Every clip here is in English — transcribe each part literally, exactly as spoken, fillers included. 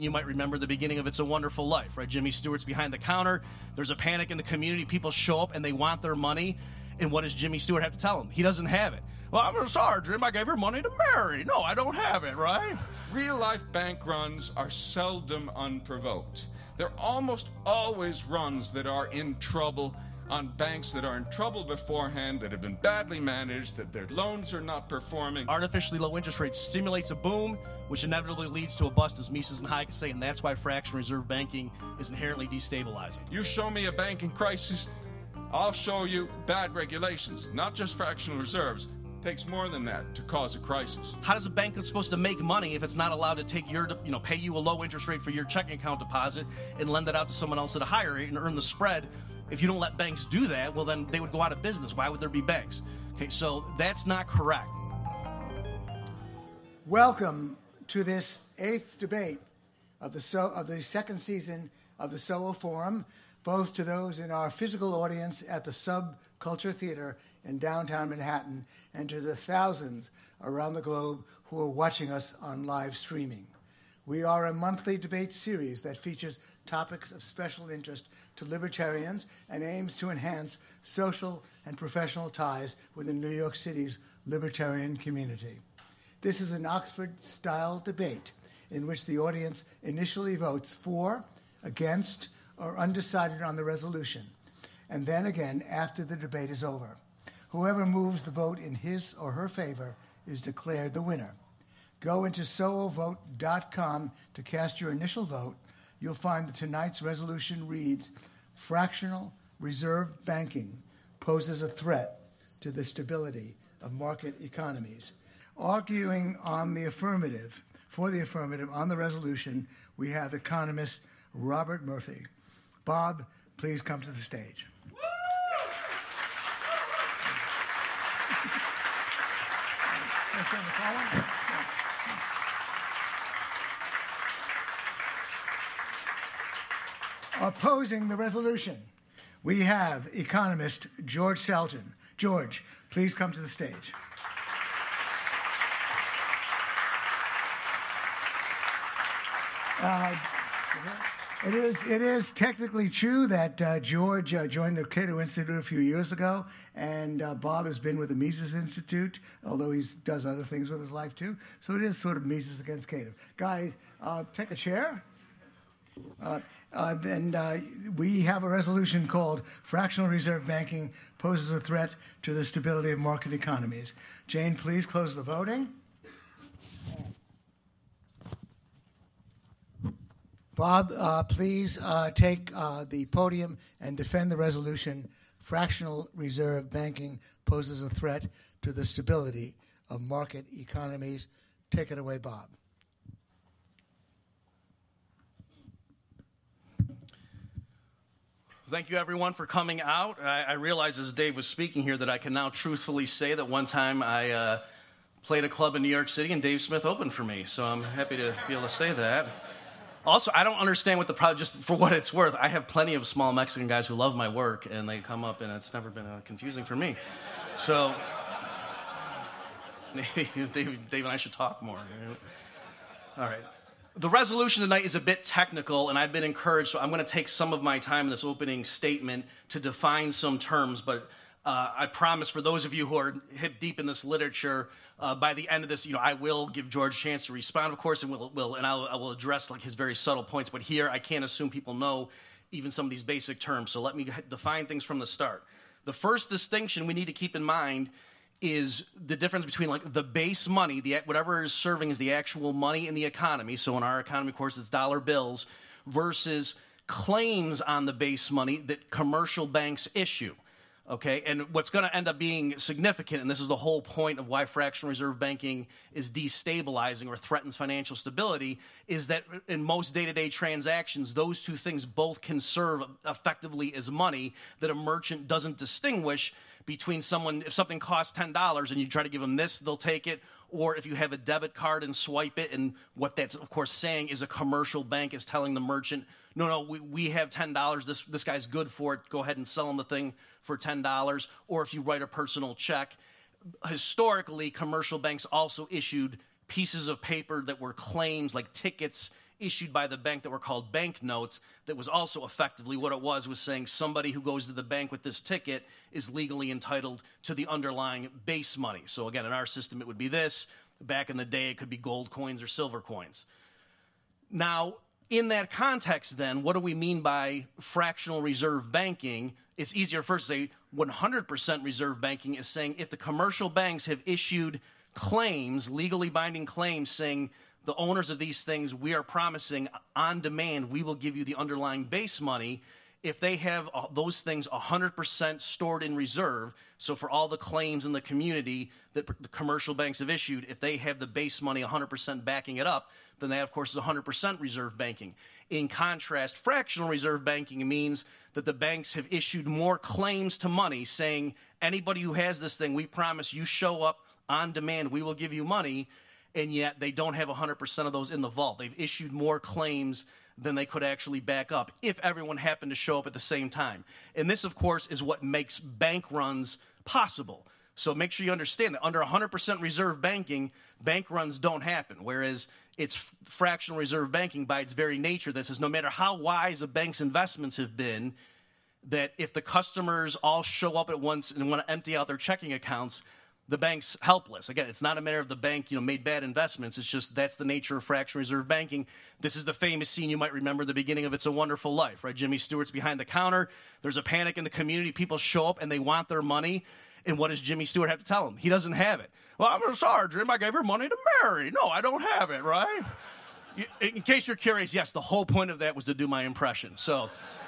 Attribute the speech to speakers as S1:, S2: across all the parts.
S1: You might remember the beginning of It's a Wonderful Life, right? Jimmy Stewart's behind the counter. There's a panic in the community. People show up and they want their money. And what does Jimmy Stewart have to tell them? He doesn't have it. Well, I'm sorry, Jim. I gave her money to Mary. No, I don't have it, right?
S2: Real-life bank runs are seldom unprovoked. They're almost always runs that are in trouble, on banks that are in trouble beforehand, that have been badly managed, that their loans are not performing.
S1: Artificially low interest rates stimulates a boom, which inevitably leads to a bust, as Mises and Hayek say, and that's why fractional reserve banking is inherently destabilizing.
S2: You show me a bank in crisis, I'll show you bad regulations, not just fractional reserves. It takes more than that to cause a crisis.
S1: How does a bank that's supposed to make money if it's not allowed to take your, you know, pay you a low interest rate for your checking account deposit and lend it out to someone else at a higher rate and earn the spread? If you don't let banks do that, well, then they would go out of business. Why would there be banks? Okay, so that's not correct.
S3: Welcome to this eighth debate of the so of the second season of the S O L Forum, both to those in our physical audience at the Subculture Theater in downtown Manhattan and to the thousands around the globe who are watching us on live streaming. We are a monthly debate series that features topics of special interest to libertarians and aims to enhance social and professional ties within New York City's libertarian community. This is an Oxford-style debate in which the audience initially votes for, against, or undecided on the resolution, and then again after the debate is over. Whoever moves the vote in his or her favor is declared the winner. Go into S O O vote dot com to cast your initial vote. You'll find that tonight's resolution reads, fractional reserve banking poses a threat to the stability of market economies. Arguing on the affirmative, for the affirmative on the resolution, we have economist Robert Murphy. Bob, please come to the stage. Opposing the resolution, we have economist George Selton. George, please come to the stage. Uh, it is it is technically true that uh, George uh, joined the Cato Institute a few years ago, and uh, Bob has been with the Mises Institute, although he does other things with his life too. So it is sort of Mises against Cato. Guys, uh, take a chair. Uh, uh, and uh, we have a resolution called Fractional Reserve Banking Poses a Threat to the Stability of Market Economies. Jane, please close the voting. Bob, uh, please uh, take uh, the podium and defend the resolution. Fractional reserve banking poses a threat to the stability of market economies. Take it away, Bob.
S1: Thank you, everyone, for coming out. I, I realize as Dave was speaking here that I can now truthfully say that one time I uh, played a club in New York City and Dave Smith opened for me, so I'm happy to be able to say that. Also, I don't understand what the problem, just for what it's worth, I have plenty of small Mexican guys who love my work, and they come up, and it's never been uh, confusing for me. So, Dave, Dave and I should talk more. You know? All right. The resolution tonight is a bit technical, and I've been encouraged, so I'm going to take some of my time in this opening statement to define some terms, but uh, I promise for those of you who are hip deep in this literature, uh, by the end of this, you know, I will give George a chance to respond, of course, and we'll, will and I'll, I will address like his very subtle points, but here I can't assume people know even some of these basic terms, so let me define things from the start. The first distinction we need to keep in mind is the difference between like the base money, the whatever is serving as the actual money in the economy. So in our economy, of course, it's dollar bills versus claims on the base money that commercial banks issue. Okay, and what's going to end up being significant, and this is the whole point of why fractional reserve banking is destabilizing or threatens financial stability, is that in most day-to-day transactions, those two things both can serve effectively as money that a merchant doesn't distinguish between someone, if something costs ten dollars and you try to give them this, they'll take it, or if you have a debit card and swipe it, and what that's, of course, saying is a commercial bank is telling the merchant, no, no, we, we have ten dollars, this, this guy's good for it, go ahead and sell him the thing for ten dollars, or if you write a personal check. Historically, commercial banks also issued pieces of paper that were claims, like tickets, issued by the bank that were called bank notes that was also effectively what it was, was saying somebody who goes to the bank with this ticket is legally entitled to the underlying base money. So again, in our system, it would be this. Back in the day, it could be gold coins or silver coins. Now, in that context, then, what do we mean by fractional reserve banking? It's easier first to say one hundred percent reserve banking is saying if the commercial banks have issued claims, legally binding claims, saying the owners of these things, we are promising on demand, we will give you the underlying base money. If they have uh, those things one hundred percent stored in reserve, so for all the claims in the community that the commercial banks have issued, if they have the base money one hundred percent backing it up, then that, of course, is one hundred percent reserve banking. In contrast, fractional reserve banking means that the banks have issued more claims to money, saying anybody who has this thing, we promise you show up on demand, we will give you money, and yet they don't have one hundred percent of those in the vault. They've issued more claims than they could actually back up if everyone happened to show up at the same time. And this, of course, is what makes bank runs possible. So make sure you understand that under one hundred percent reserve banking, bank runs don't happen, whereas it's fractional reserve banking by its very nature that says no matter how wise a bank's investments have been, that if the customers all show up at once and want to empty out their checking accounts, the bank's helpless. Again, it's not a matter of the bank, you know, made bad investments. It's just that's the nature of fractional reserve banking. This is the famous scene you might remember at the beginning of It's a Wonderful Life, right? Jimmy Stewart's behind the counter. There's a panic in the community. People show up and they want their money. And what does Jimmy Stewart have to tell them? He doesn't have it. Well, I'm sorry, Jim. I gave her money to Mary. No, I don't have it, right? In case you're curious, yes, the whole point of that was to do my impression. So...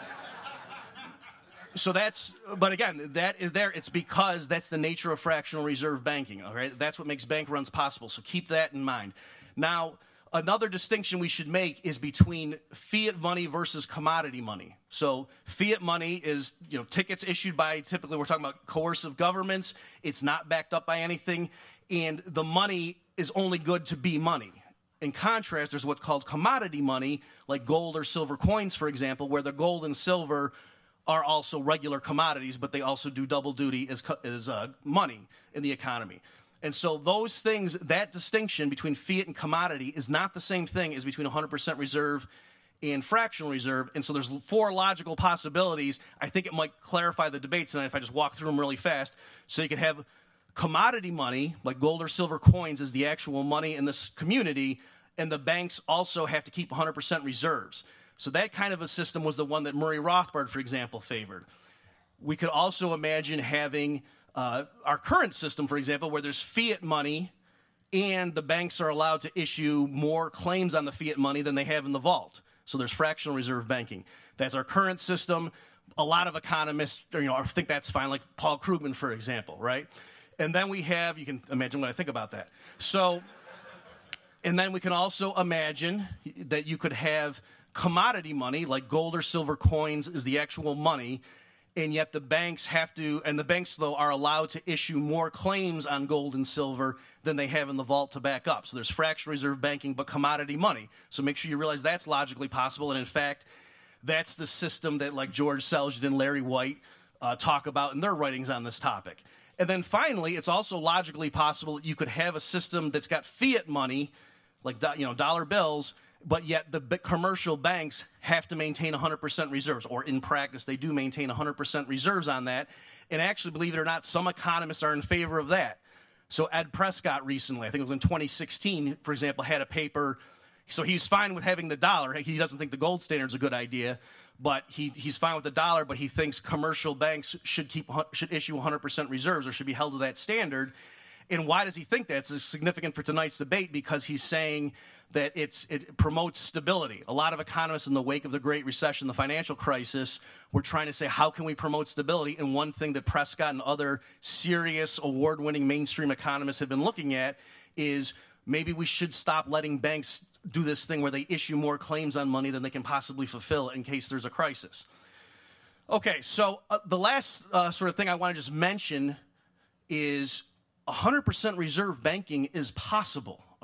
S1: So that's, but again, that is there. It's because that's the nature of fractional reserve banking, all right? That's what makes bank runs possible, so keep that in mind. Now, another distinction we should make is between fiat money versus commodity money. So fiat money is, you know, tickets issued by, typically we're talking about coercive governments. It's not backed up by anything, and the money is only good to be money. In contrast, there's what's called commodity money, like gold or silver coins, for example, where the gold and silver are also regular commodities, but they also do double duty as, as uh, money in the economy. And so those things, that distinction between fiat and commodity is not the same thing as between one hundred percent reserve and fractional reserve. And so there's four logical possibilities. I think it might clarify the debate tonight if I just walk through them really fast. So you could have commodity money, like gold or silver coins, as the actual money in this community, and the banks also have to keep one hundred percent reserves. So that kind of a system was the one that Murray Rothbard, for example, favored. We could also imagine having uh, our current system, for example, where there's fiat money and the banks are allowed to issue more claims on the fiat money than they have in the vault. So there's fractional reserve banking. That's our current system. A lot of economists, you know, think that's fine, like Paul Krugman, for example, right? And then we have, you can imagine what I think about that. So, and then we can also imagine that you could have commodity money, like gold or silver coins, is the actual money, and yet the banks have to, and the banks, though, are allowed to issue more claims on gold and silver than they have in the vault to back up. So there's fractional reserve banking, but commodity money. So make sure you realize that's logically possible, and in fact, that's the system that, like, George Selgin and Larry White uh, talk about in their writings on this topic. And then finally, it's also logically possible that you could have a system that's got fiat money, like, you know, dollar bills, but yet the commercial banks have to maintain one hundred percent reserves, or in practice, they do maintain one hundred percent reserves on that. And actually, believe it or not, some economists are in favor of that. So Ed Prescott recently, I think it was in twenty sixteen, for example, had a paper. So he's fine with having the dollar. He doesn't think the gold standard is a good idea, but he, he's fine with the dollar, but he thinks commercial banks should keep should issue one hundred percent reserves or should be held to that standard. And why does he think that? It's significant for tonight's debate because he's saying that it's, it promotes stability. A lot of economists in the wake of the Great Recession, the financial crisis, were trying to say, how can we promote stability? And one thing that Prescott and other serious, award-winning mainstream economists have been looking at is maybe we should stop letting banks do this thing where they issue more claims on money than they can possibly fulfill in case there's a crisis. Okay, so uh, the last uh, sort of thing I want to just mention is one hundred percent reserve banking is possible.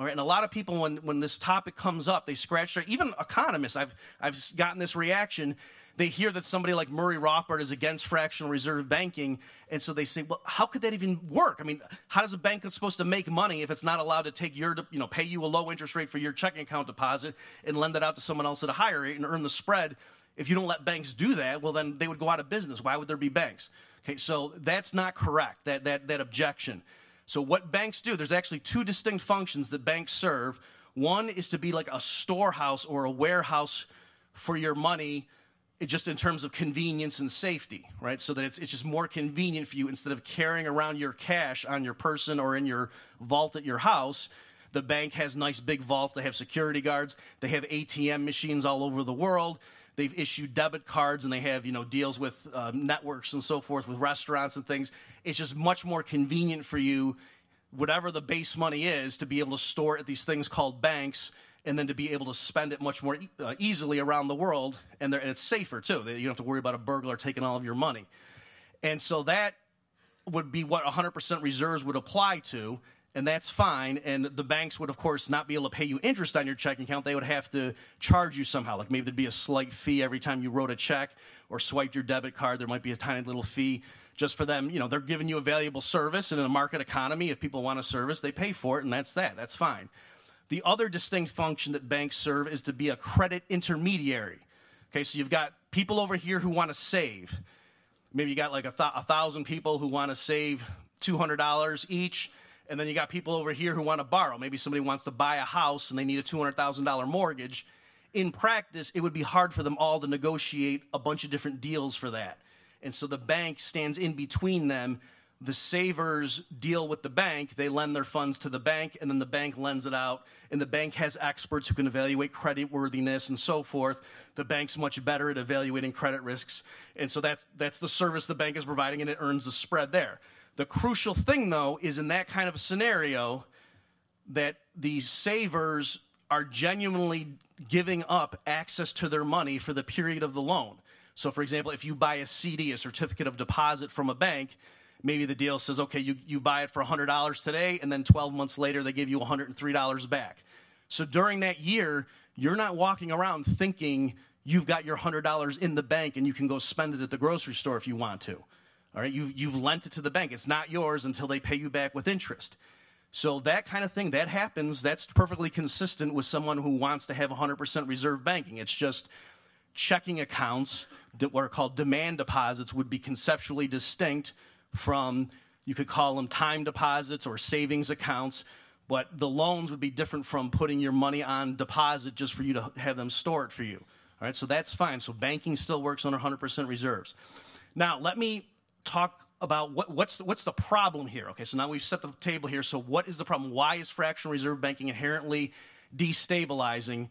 S1: All right, and a lot of people, when, when this topic comes up, they scratch their, even economists, I've, I've gotten this reaction. They hear that somebody like Murray Rothbard is against fractional reserve banking, and so they say, well, how could that even work? I mean, how is a bank supposed to make money if it's not allowed to take your, you know, pay you a low interest rate for your checking account deposit and lend it out to someone else at a higher rate and earn the spread? If you don't let banks do that, well, then they would go out of business. Why would there be banks? Okay, so that's not correct, that, that, that objection. So what banks do, there's actually two distinct functions that banks serve. One is to be like a storehouse or a warehouse for your money, just in terms of convenience and safety, right? So that it's, it's just more convenient for you instead of carrying around your cash on your person or in your vault at your house. The bank has nice big vaults. They have security guards. They have A T M machines all over the world. They've issued debit cards, and they have, you know, deals with uh, networks and so forth with restaurants and things. It's just much more convenient for you, whatever the base money is, to be able to store at these things called banks, and then to be able to spend it much more uh, easily around the world, and, and it's safer, too. You don't have to worry about a burglar taking all of your money. And so that would be what one hundred percent reserves would apply to, and that's fine. And the banks would, of course, not be able to pay you interest on your checking account. They would have to charge you somehow. Like maybe there'd be a slight fee every time you wrote a check or swiped your debit card. There might be a tiny little fee just for them. You know, they're giving you a valuable service, and in a market economy, if people want a service, they pay for it, and that's that. That's fine. The other distinct function that banks serve is to be a credit intermediary. Okay, so you've got people over here who want to save. Maybe you got like a, th- a thousand people who want to save two hundred dollars each, and then you got people over here who want to borrow. Maybe somebody wants to buy a house and they need a two hundred thousand dollars mortgage. In practice, it would be hard for them all to negotiate a bunch of different deals for that. And so the bank stands in between them. The savers deal with the bank. They lend their funds to the bank, and then the bank lends it out. And the bank has experts who can evaluate creditworthiness and so forth. The bank's much better at evaluating credit risks. And so that, that's the service the bank is providing, and it earns the spread there. The crucial thing, though, is in that kind of a scenario that these savers are genuinely giving up access to their money for the period of the loan. So, for example, if you buy a C D, a certificate of deposit from a bank, maybe the deal says, okay, you, you buy it for one hundred dollars today, and then twelve months later, they give you one hundred three dollars back. So during that year, you're not walking around thinking you've got your one hundred dollars in the bank and you can go spend it at the grocery store if you want to. All right, you've, you've lent it to the bank. It's not yours until they pay you back with interest. So that kind of thing, that happens. That's perfectly consistent with someone who wants to have one hundred percent reserve banking. It's just checking accounts, what are called demand deposits, would be conceptually distinct from, you could call them time deposits or savings accounts, but the loans would be different from putting your money on deposit just for you to have them store it for you. All right, so that's fine. So banking still works on one hundred percent reserves. Now, let me talk about what, what's, the, what's the problem here. Okay, so now we've set the table here. So what is the problem? Why is fractional reserve banking inherently destabilizing?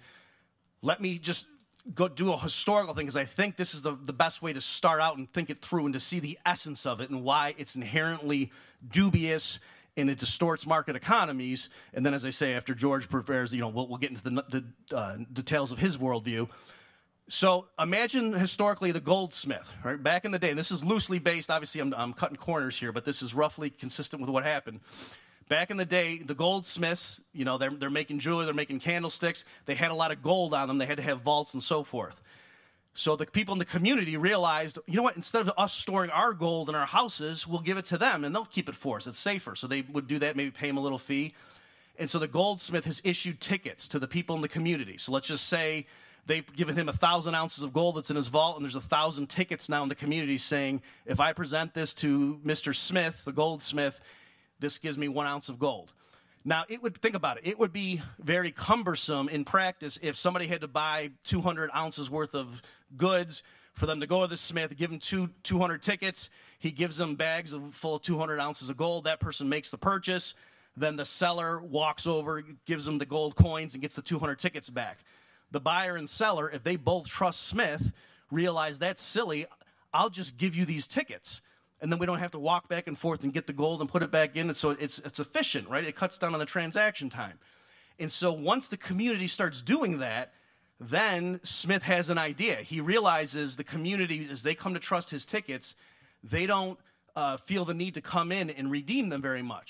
S1: Let me just go do a historical thing, because I think this is the, the best way to start out and think it through and to see the essence of it and why it's inherently dubious and it distorts market economies. And then, as I say, after George prepares, you know, we'll, we'll get into the, the uh, details of his worldview. So imagine historically the goldsmith, right? Back in the day, and this is loosely based, obviously I'm, I'm cutting corners here, but this is roughly consistent with what happened. Back in the day, the goldsmiths, you know, they're, they're making jewelry, they're making candlesticks. They had a lot of gold on them. They had to have vaults and so forth. So the people in the community realized, you know what, instead of us storing our gold in our houses, we'll give it to them, and they'll keep it for us. It's safer. So they would do that, maybe pay them a little fee. And so the goldsmith has issued tickets to the people in the community. So let's just say they've given him a thousand ounces of gold that's in his vault, and there's a thousand tickets now in the community saying, if I present this to Mister Smith, the goldsmith, this gives me one ounce of gold. Now, it would, think about it, it would be very cumbersome in practice if somebody had to buy two hundred ounces worth of goods for them to go to the smith, give him two, two hundred tickets. He gives them bags of, full of two hundred ounces of gold. That person makes the purchase. Then the seller walks over, gives them the gold coins, and gets the two hundred tickets back. The buyer and seller, if they both trust Smith, realize that's silly. I'll just give you these tickets. And then we don't have to walk back and forth and get the gold and put it back in. And so it's it's efficient, right? It cuts down on the transaction time. And so once the community starts doing that, then Smith has an idea. He realizes the community, as they come to trust his tickets, they don't uh, feel the need to come in and redeem them very much.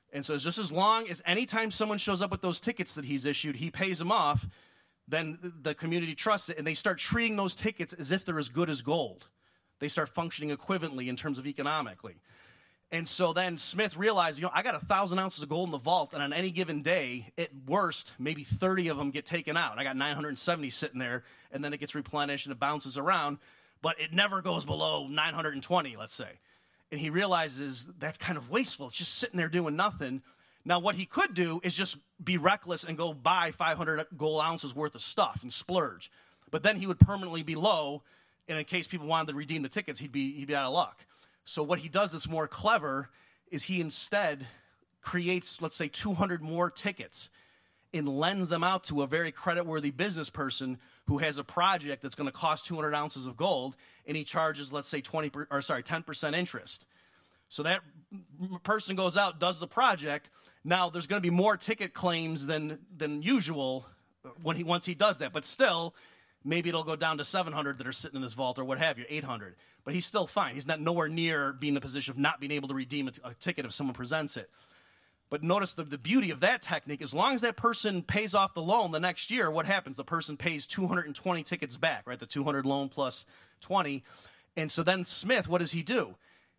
S1: And so it's just as long as anytime someone shows up with those tickets that he's issued, he pays them off, then the community trusts it, and they start treating those tickets as if they're as good as gold. They start functioning equivalently in terms of economically. And so then Smith realized, you know, I got a thousand ounces of gold in the vault, and on any given day, at worst, maybe thirty of them get taken out. And I got nine hundred seventy sitting there, and then it gets replenished and it bounces around, but it never goes below nine hundred twenty, let's say. And he realizes that's kind of wasteful. It's just sitting there doing nothing. Now, what he could do is just be reckless and go buy five hundred gold ounces worth of stuff and splurge. But then he would permanently be low, and in case people wanted to redeem the tickets, he'd be, he'd be out of luck. So what he does that's more clever is he instead creates, let's say, two hundred more tickets and lends them out to a very creditworthy business person who has a project that's going to cost two hundred ounces of gold, and he charges, let's say, twenty per, or sorry, ten percent interest. So that person goes out, does the project. Now there's going to be more ticket claims than than usual when he once he does that, but still, maybe it'll go down to seven hundred that are sitting in his vault or what have you, eight hundred. But he's still fine. He's not nowhere near being in a position of not being able to redeem a, a ticket if someone presents it. But notice the, the beauty of that technique, as long as that person pays off the loan the next year, what happens? The person pays two hundred twenty tickets back, right? The two hundred loan plus twenty. And so then Smith, what does he do?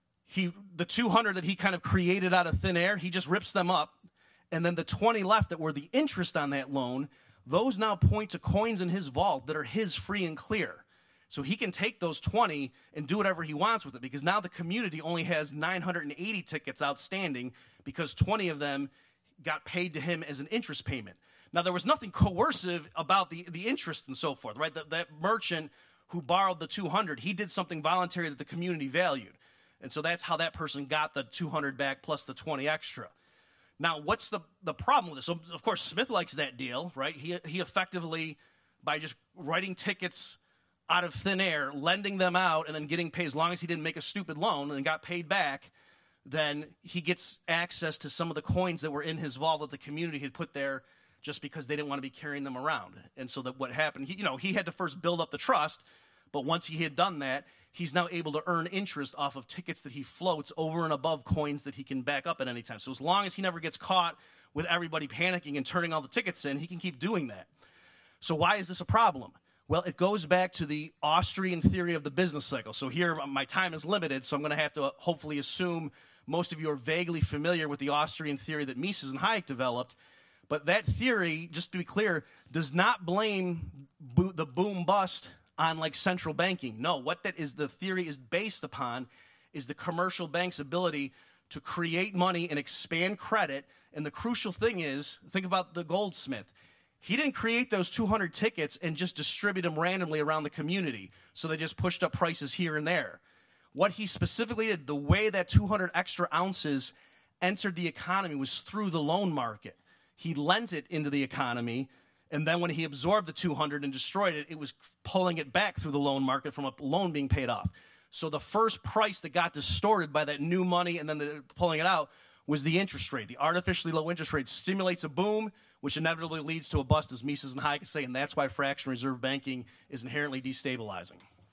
S1: He the two hundred that he kind of created out of thin air, he just rips them up. And then the twenty left that were the interest on that loan, those now point to coins in his vault that are his free and clear. So he can take those twenty and do whatever he wants with it, because now the community only has nine hundred eighty tickets outstanding because twenty of them got paid to him as an interest payment. Now, there was nothing coercive about the, the interest and so forth, right? That, that merchant who borrowed the two hundred, he did something voluntary that the community valued. And so that's how that person got the two hundred back plus the twenty extra. Now, what's the, the problem with this? So, of course, Smith likes that deal, right? He, he effectively, by just writing tickets out of thin air, lending them out, and then getting paid, as long as he didn't make a stupid loan and got paid back, then he gets access to some of the coins that were in his vault that the community had put there just because they didn't want to be carrying them around. And so that what happened, he, you know, he had to first build up the trust, but once he had done that, he's now able to earn interest off of tickets that he floats over and above coins that he can back up at any time. So as long as he never gets caught with everybody panicking and turning all the tickets in, he can keep doing that. So why is this a problem? Well, it goes back to the Austrian theory of the business cycle. So here, my time is limited, so I'm going to have to hopefully assume most of you are vaguely familiar with the Austrian theory that Mises and Hayek developed. But that theory, just to be clear, does not blame bo- the boom-bust on, like, central banking. No, what that is, the theory is based upon is the commercial bank's ability to create money and expand credit. And the crucial thing is, think about the goldsmith. He didn't create those two hundred tickets and just distribute them randomly around the community, so they just pushed up prices here and there. What he specifically did, the way that two hundred extra ounces entered the economy was through the loan market. He lent it into the economy, and then when he absorbed the two hundred and destroyed it, it was pulling it back through the loan market from a loan being paid off. So the first price that got distorted by that new money and then the, pulling it out was the interest rate. The artificially low interest rate stimulates a boom, which inevitably leads to a bust, as Mises and Hayek say, and that's why fractional reserve banking is inherently destabilizing.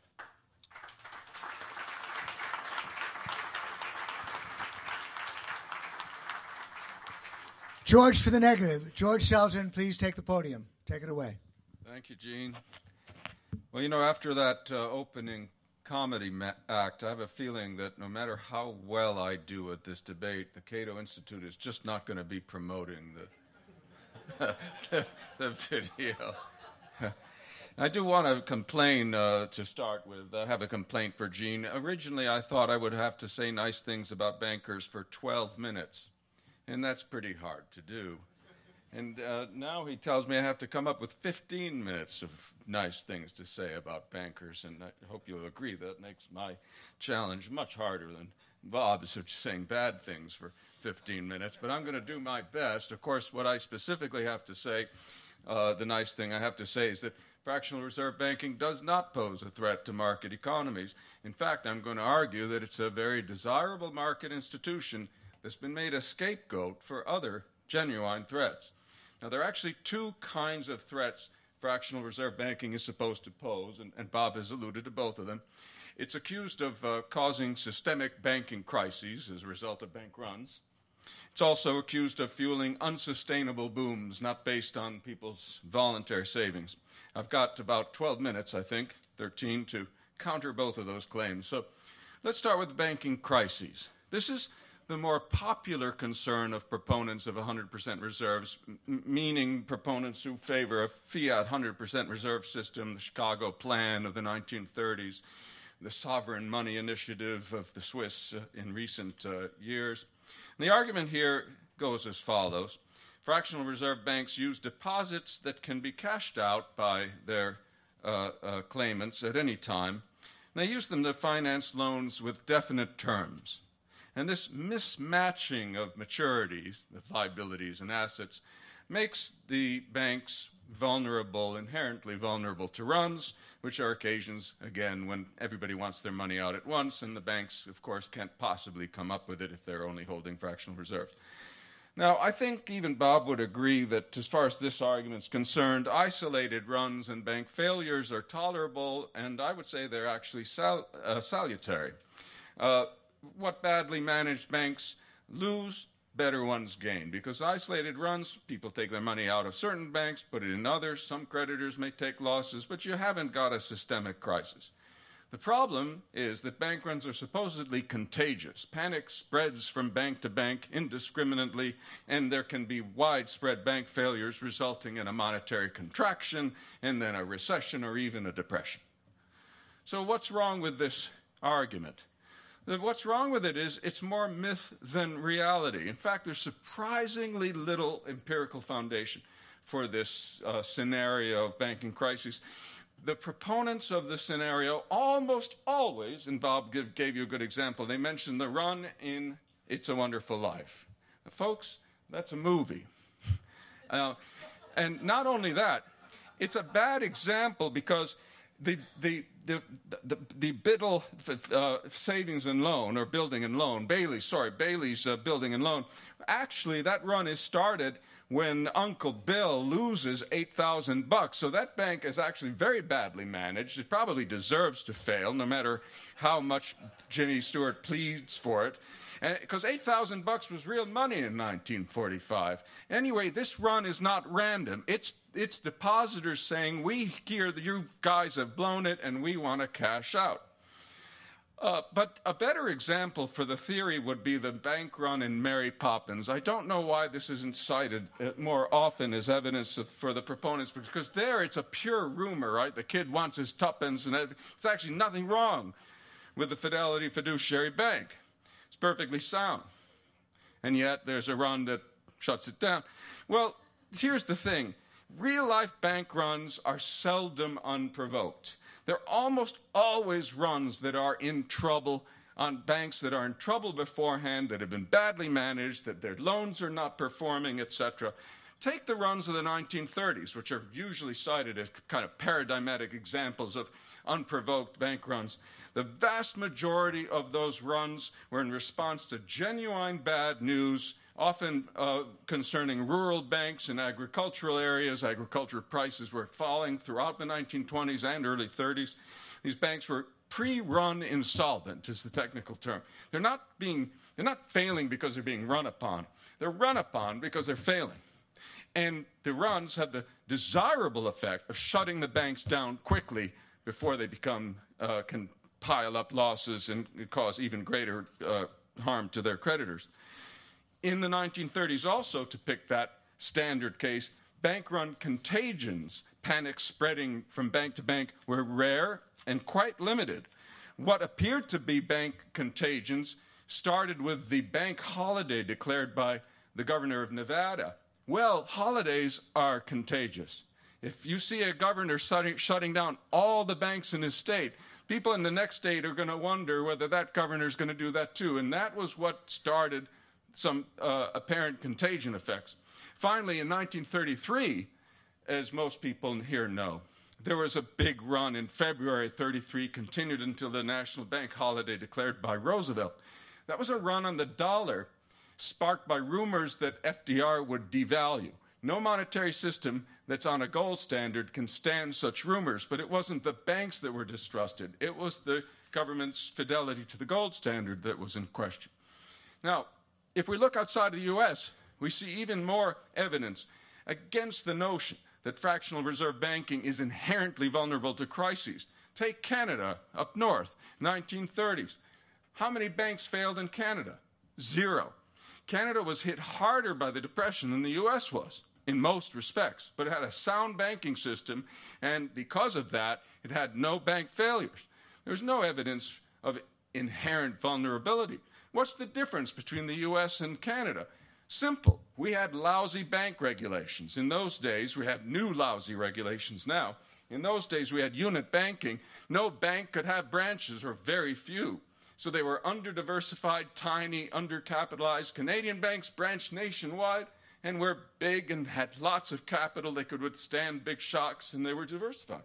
S3: George for the negative. George Selgin, please take the podium. Take it away.
S2: Thank you, Gene. Well, you know, after that uh, opening comedy ma- act, I have a feeling that no matter how well I do at this debate, the Cato Institute is just not going to be promoting the, the, the video. I do want to complain uh, to start with. I have a complaint for Gene. Originally, I thought I would have to say nice things about bankers for twelve minutes. And that's pretty hard to do. And uh, now he tells me I have to come up with fifteen minutes of nice things to say about bankers, and I hope you'll agree that makes my challenge much harder than Bob's, which is saying bad things for fifteen minutes. But I'm going to do my best. Of course, what I specifically have to say, uh, the nice thing I have to say is that fractional reserve banking does not pose a threat to market economies. In fact, I'm going to argue that it's a very desirable market institution that's been made a scapegoat for other genuine threats. Now, there are actually two kinds of threats fractional reserve banking is supposed to pose, and, and Bob has alluded to both of them. It's accused of uh, causing systemic banking crises as a result of bank runs. It's also accused of fueling unsustainable booms, not based on people's voluntary savings. I've got about twelve minutes, I think, thirteen, to counter both of those claims. So let's start with banking crises. This is the more popular concern of proponents of one hundred percent reserves, m- meaning proponents who favor a fiat one hundred percent reserve system, the Chicago Plan of the nineteen thirties, the sovereign money initiative of the Swiss uh, in recent uh, years. And the argument here goes as follows. Fractional reserve banks use deposits that can be cashed out by their uh, uh, claimants at any time. And they use them to finance loans with definite terms. And this mismatching of maturities, of liabilities and assets, makes the banks vulnerable, inherently vulnerable to runs, which are occasions, again, when everybody wants their money out at once, and the banks, of course, can't possibly come up with it if they're only holding fractional reserves. Now, I think even Bob would agree that as far as this argument's concerned, isolated runs and bank failures are tolerable, and I would say they're actually sal- uh, salutary. Uh, what badly managed banks lose, better ones gain. Because isolated runs, people take their money out of certain banks, put it in others. Some creditors may take losses, but you haven't got a systemic crisis. The problem is that bank runs are supposedly contagious. Panic spreads from bank to bank indiscriminately, and there can be widespread bank failures resulting in a monetary contraction, and then a recession or even a depression. So what's wrong with this argument? What's wrong with it is it's more myth than reality. In fact, there's surprisingly little empirical foundation for this uh, scenario of banking crisis. The proponents of the scenario almost always, and Bob give, gave you a good example, they mentioned the run in It's a Wonderful Life. Now, folks, that's a movie. uh, and not only that, it's a bad example because the the the the, the Biddle uh, Savings and Loan, or Building and Loan, Bailey, sorry, Bailey's uh, Building and Loan, actually that run is started when Uncle Bill loses eight thousand bucks. So that bank is actually very badly managed. It probably deserves to fail, no matter how much Jimmy Stewart pleads for it. Because eight thousand bucks was real money in nineteen forty-five. Anyway, this run is not random. It's it's depositors saying, we hear that you guys have blown it and we want to cash out. Uh, but a better example for the theory would be the bank run in Mary Poppins. I don't know why this isn't cited more often as evidence of, for the proponents, because there it's a pure rumor, right? The kid wants his tuppence, and it's actually nothing wrong with the Fidelity Fiduciary Bank. It's perfectly sound. And yet there's a run that shuts it down. Well, here's the thing. Real-life bank runs are seldom unprovoked. They're almost always runs that are in trouble, on banks that are in trouble beforehand, that have been badly managed, that their loans are not performing, et cetera. Take the runs of the nineteen thirties, which are usually cited as kind of paradigmatic examples of unprovoked bank runs. The vast majority of those runs were in response to genuine bad news, often uh, concerning rural banks in agricultural areas. Agricultural prices were falling throughout the nineteen twenties and early thirties. These banks were pre-run insolvent, is the technical term. They're not being, they're not failing because they're being run upon. They're run upon because they're failing. And the runs have the desirable effect of shutting the banks down quickly before they become uh, can pile up losses and cause even greater uh, harm to their creditors. In the nineteen thirties also, to pick that standard case, bank run contagions, panic spreading from bank to bank, were rare and quite limited. What appeared to be bank contagions started with the bank holiday declared by the governor of Nevada. Well, holidays are contagious. If you see a governor shutting, shutting down all the banks in his state, people in the next state are going to wonder whether that governor is going to do that too. And that was what started some uh, apparent contagion effects. Finally, in nineteen thirty-three, as most people here know, there was a big run in February thirty-three, continued until the national bank holiday declared by Roosevelt. That was a run on the dollar, sparked by rumors that F D R would devalue. No monetary system that's on a gold standard can stand such rumors, but it wasn't the banks that were distrusted. It was the government's fidelity to the gold standard that was in question. Now, if we look outside of the U S, we see even more evidence against the notion that fractional reserve banking is inherently vulnerable to crises. Take Canada up north, nineteen thirties. How many banks failed in Canada? Zero. Canada was hit harder by the Depression than the U S was, in most respects, but it had a sound banking system, and because of that, it had no bank failures. There's no evidence of inherent vulnerability. What's the difference between the U S and Canada? Simple. We had lousy bank regulations. In those days, we have new lousy regulations now. In those days, we had unit banking. No bank could have branches, or very few. So they were under-diversified, tiny, undercapitalized. Canadian banks branched nationwide and were big and had lots of capital. They could withstand big shocks, and they were diversified.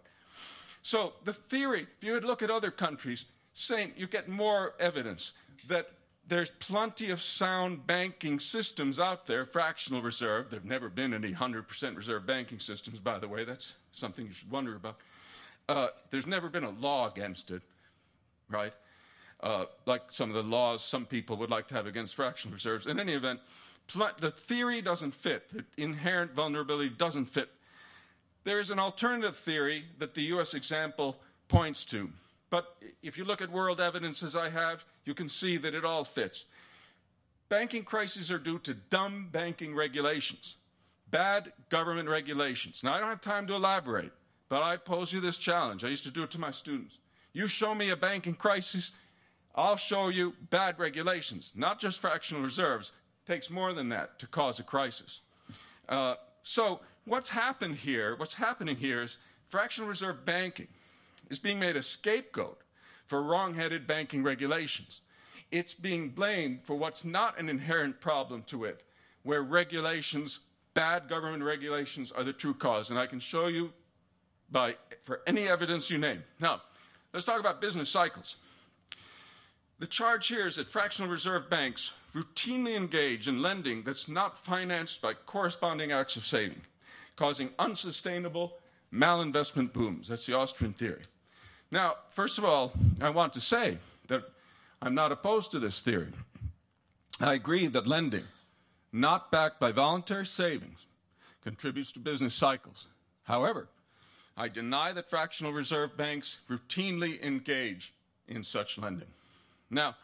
S2: So the theory, if you would look at other countries, saying you get more evidence that there's plenty of sound banking systems out there, fractional reserve. There have never been any one hundred percent reserve banking systems, by the way. That's something you should wonder about. Uh, there's never been a law against it, right? Uh, like some of the laws some people would like to have against fractional reserves. In any event, pl- the theory doesn't fit. The inherent vulnerability doesn't fit. There is an alternative theory that the U S example points to. But if you look at world evidence, as I have, you can see that it all fits. Banking crises are due to dumb banking regulations, bad government regulations. Now, I don't have time to elaborate, but I pose you this challenge. I used to do it to my students. You show me a banking crisis, I'll show you bad regulations, not just fractional reserves. It takes more than that to cause a crisis. Uh, so what's happened here, what's happening here is fractional reserve banking is being made a scapegoat for wrong-headed banking regulations. It's being blamed for what's not an inherent problem to it, where regulations, bad government regulations, are the true cause. And I can show you by, for any evidence you name. Now, let's talk about business cycles. The charge here is that fractional reserve banks routinely engage in lending that's not financed by corresponding acts of saving, causing unsustainable malinvestment booms. That's the Austrian theory. Now, first of all, I want to say that I'm not opposed to this theory. I agree that lending, not backed by voluntary savings, contributes to business cycles. However, I deny that fractional reserve banks routinely engage in such lending. Now,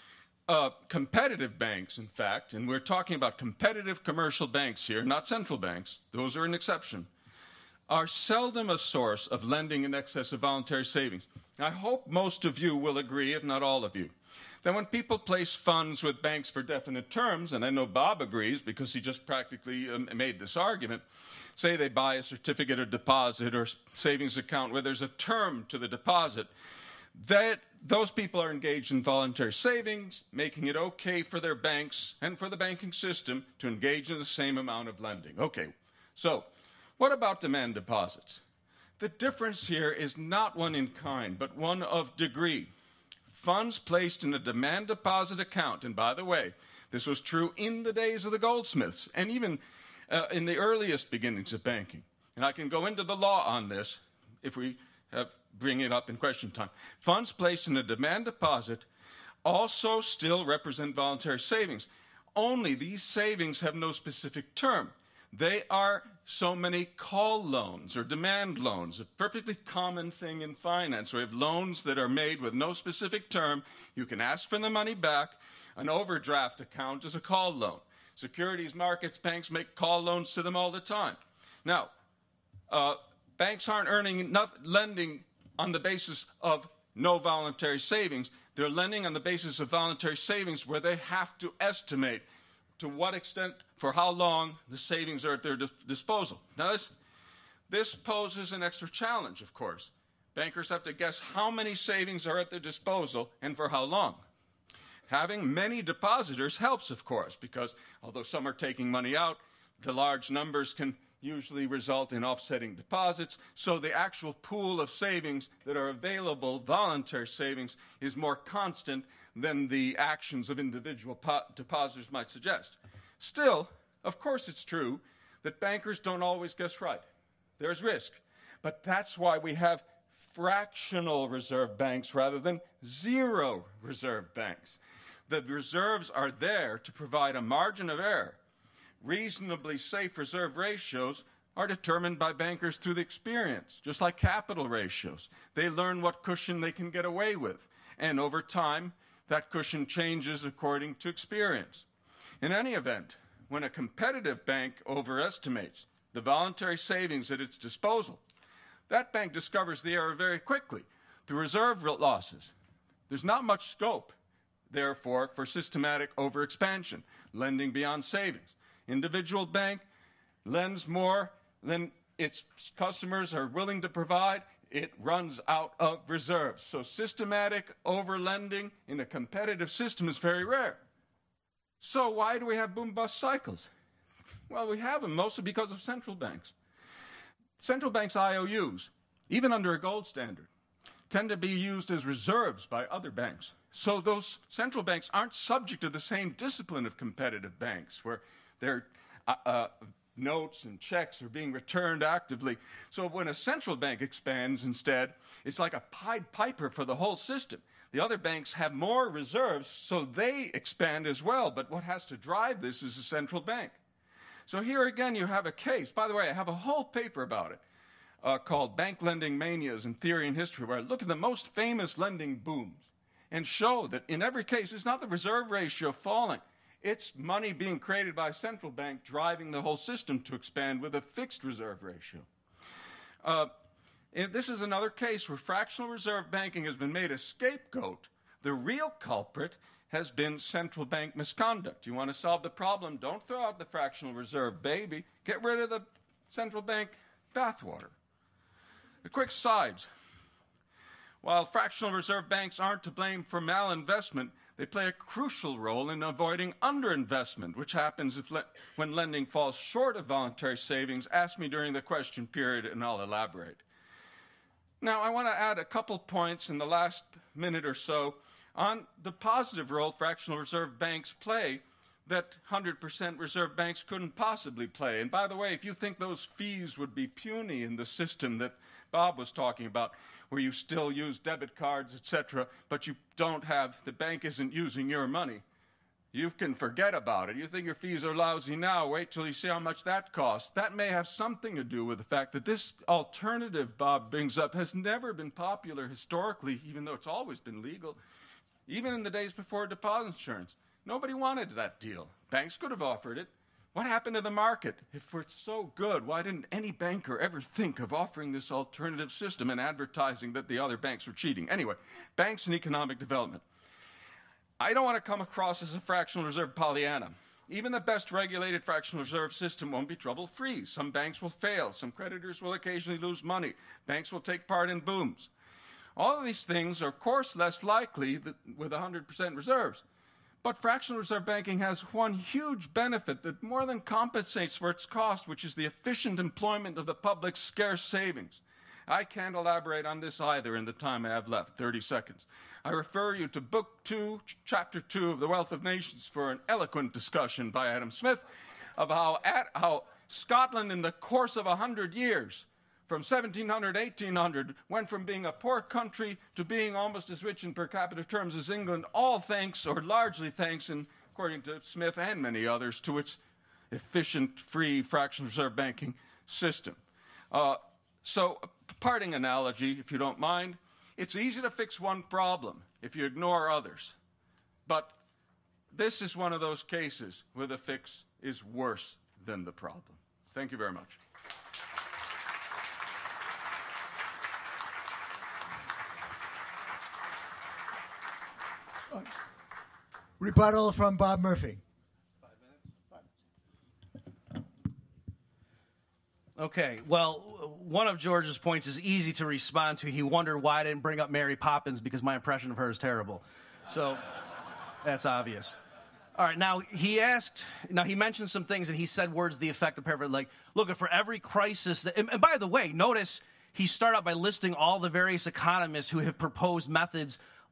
S2: uh, competitive banks, in fact, and we're talking about competitive commercial banks here, not central banks, those are an exception, are seldom a source of lending in excess of voluntary savings. I hope most of you will agree, if not all of you, that when people place funds with banks for definite terms, and I know Bob agrees because he just practically um, made this argument, say they buy a certificate of deposit or savings account where there's a term to the deposit, that those people are engaged in voluntary savings, making it okay for their banks and for the banking system to engage in the same amount of lending. Okay, so what about demand deposits? The difference here is not one in kind, but one of degree. Funds placed in a demand deposit account, and by the way, this was true in the days of the goldsmiths and even uh, in the earliest beginnings of banking. And I can go into the law on this if we have, bring it up in question time. Funds placed in a demand deposit also still represent voluntary savings. Only these savings have no specific term. They are so many call loans or demand loans, a perfectly common thing in finance. We have loans that are made with no specific term. You can ask for the money back. An overdraft account is a call loan. Securities markets, banks make call loans to them all the time. Now, uh, banks aren't earning enough lending on the basis of no voluntary savings. They're lending on the basis of voluntary savings where they have to estimate to what extent, for how long, the savings are at their di- disposal. Now, this, this poses an extra challenge, of course. Bankers have to guess how many savings are at their disposal and for how long. Having many depositors helps, of course, because although some are taking money out, the large numbers can usually result in offsetting deposits, so the actual pool of savings that are available, voluntary savings, is more constant than the actions of individual po- depositors might suggest. Still, of course it's true that bankers don't always guess right. There's risk. But that's why we have fractional reserve banks rather than zero reserve banks. The reserves are there to provide a margin of error. Reasonably safe reserve ratios are determined by bankers through the experience, just like capital ratios. They learn what cushion they can get away with, and over time, that cushion changes according to experience. In any event, when a competitive bank overestimates the voluntary savings at its disposal, that bank discovers the error very quickly through reserve losses. There's not much scope, therefore, for systematic overexpansion, lending beyond savings. Individual bank lends more than its customers are willing to provide. It runs out of reserves. So systematic overlending in a competitive system is very rare. So why do we have boom-bust cycles? Well, we have them mostly because of central banks. Central banks' I O Us, even under a gold standard, tend to be used as reserves by other banks. So those central banks aren't subject to the same discipline of competitive banks, where their uh, uh, notes and checks are being returned actively. So when a central bank expands instead, it's like a Pied Piper for the whole system. The other banks have more reserves, so they expand as well. But what has to drive this is the central bank. So here again you have a case. By the way, I have a whole paper about it uh, called Bank Lending Manias in Theory and History, where I look at the most famous lending booms and show that in every case it's not the reserve ratio falling. It's money being created by a central bank driving the whole system to expand with a fixed reserve ratio. Uh, and this is another case where fractional reserve banking has been made a scapegoat. The real culprit has been central bank misconduct. You want to solve the problem, don't throw out the fractional reserve baby. Get rid of the central bank bathwater. A quick side. While fractional reserve banks aren't to blame for malinvestment, they play a crucial role in avoiding underinvestment, which happens if le- when lending falls short of voluntary savings. Ask me during the question period and I'll elaborate. Now, I want to add a couple points in the last minute or so on the positive role fractional reserve banks play that one hundred percent reserve banks couldn't possibly play. And by the way, if you think those fees would be puny in the system that Bob was talking about, where you still use debit cards, et cetera, but you don't have, the bank isn't using your money, you can forget about it. You think your fees are lousy now, wait till you see how much that costs. That may have something to do with the fact that this alternative Bob brings up has never been popular historically, even though it's always been legal. Even in the days before deposit insurance, nobody wanted that deal. Banks could have offered it. What happened to the market? If it's so good, why didn't any banker ever think of offering this alternative system and advertising that the other banks were cheating? Anyway, banks and economic development. I don't want to come across as a fractional reserve Pollyanna. Even the best regulated fractional reserve system won't be trouble-free. Some banks will fail. Some creditors will occasionally lose money. Banks will take part in booms. All of these things are, of course, less likely with one hundred percent reserves. But fractional reserve banking has one huge benefit that more than compensates for its cost, which is the efficient employment of the public's scarce savings. I can't elaborate on this either in the time I have left, thirty seconds. I refer you to Book two, Chapter two of The Wealth of Nations for an eloquent discussion by Adam Smith of how, at, how Scotland in the course of one hundred years, from seventeen hundred to eighteen hundred, went from being a poor country to being almost as rich in per capita terms as England, all thanks, or largely thanks, and according to Smith and many others, to its efficient, free, fractional reserve banking system. Uh, so, a parting analogy, if you don't mind, it's easy to fix one problem if you ignore others. But this is one of those cases where the fix is worse than the problem. Thank you very much.
S3: Rebuttal from Bob Murphy.
S1: Okay, well, one of George's points is easy to respond to. He wondered why I didn't bring up Mary Poppins because my impression of her is terrible. So that's obvious. All right, now he asked, now he mentioned some things and he said words to the effect of paraphrase, like, look, for every crisis, that, and, and by the way, notice he started out by listing all the various economists who have proposed methods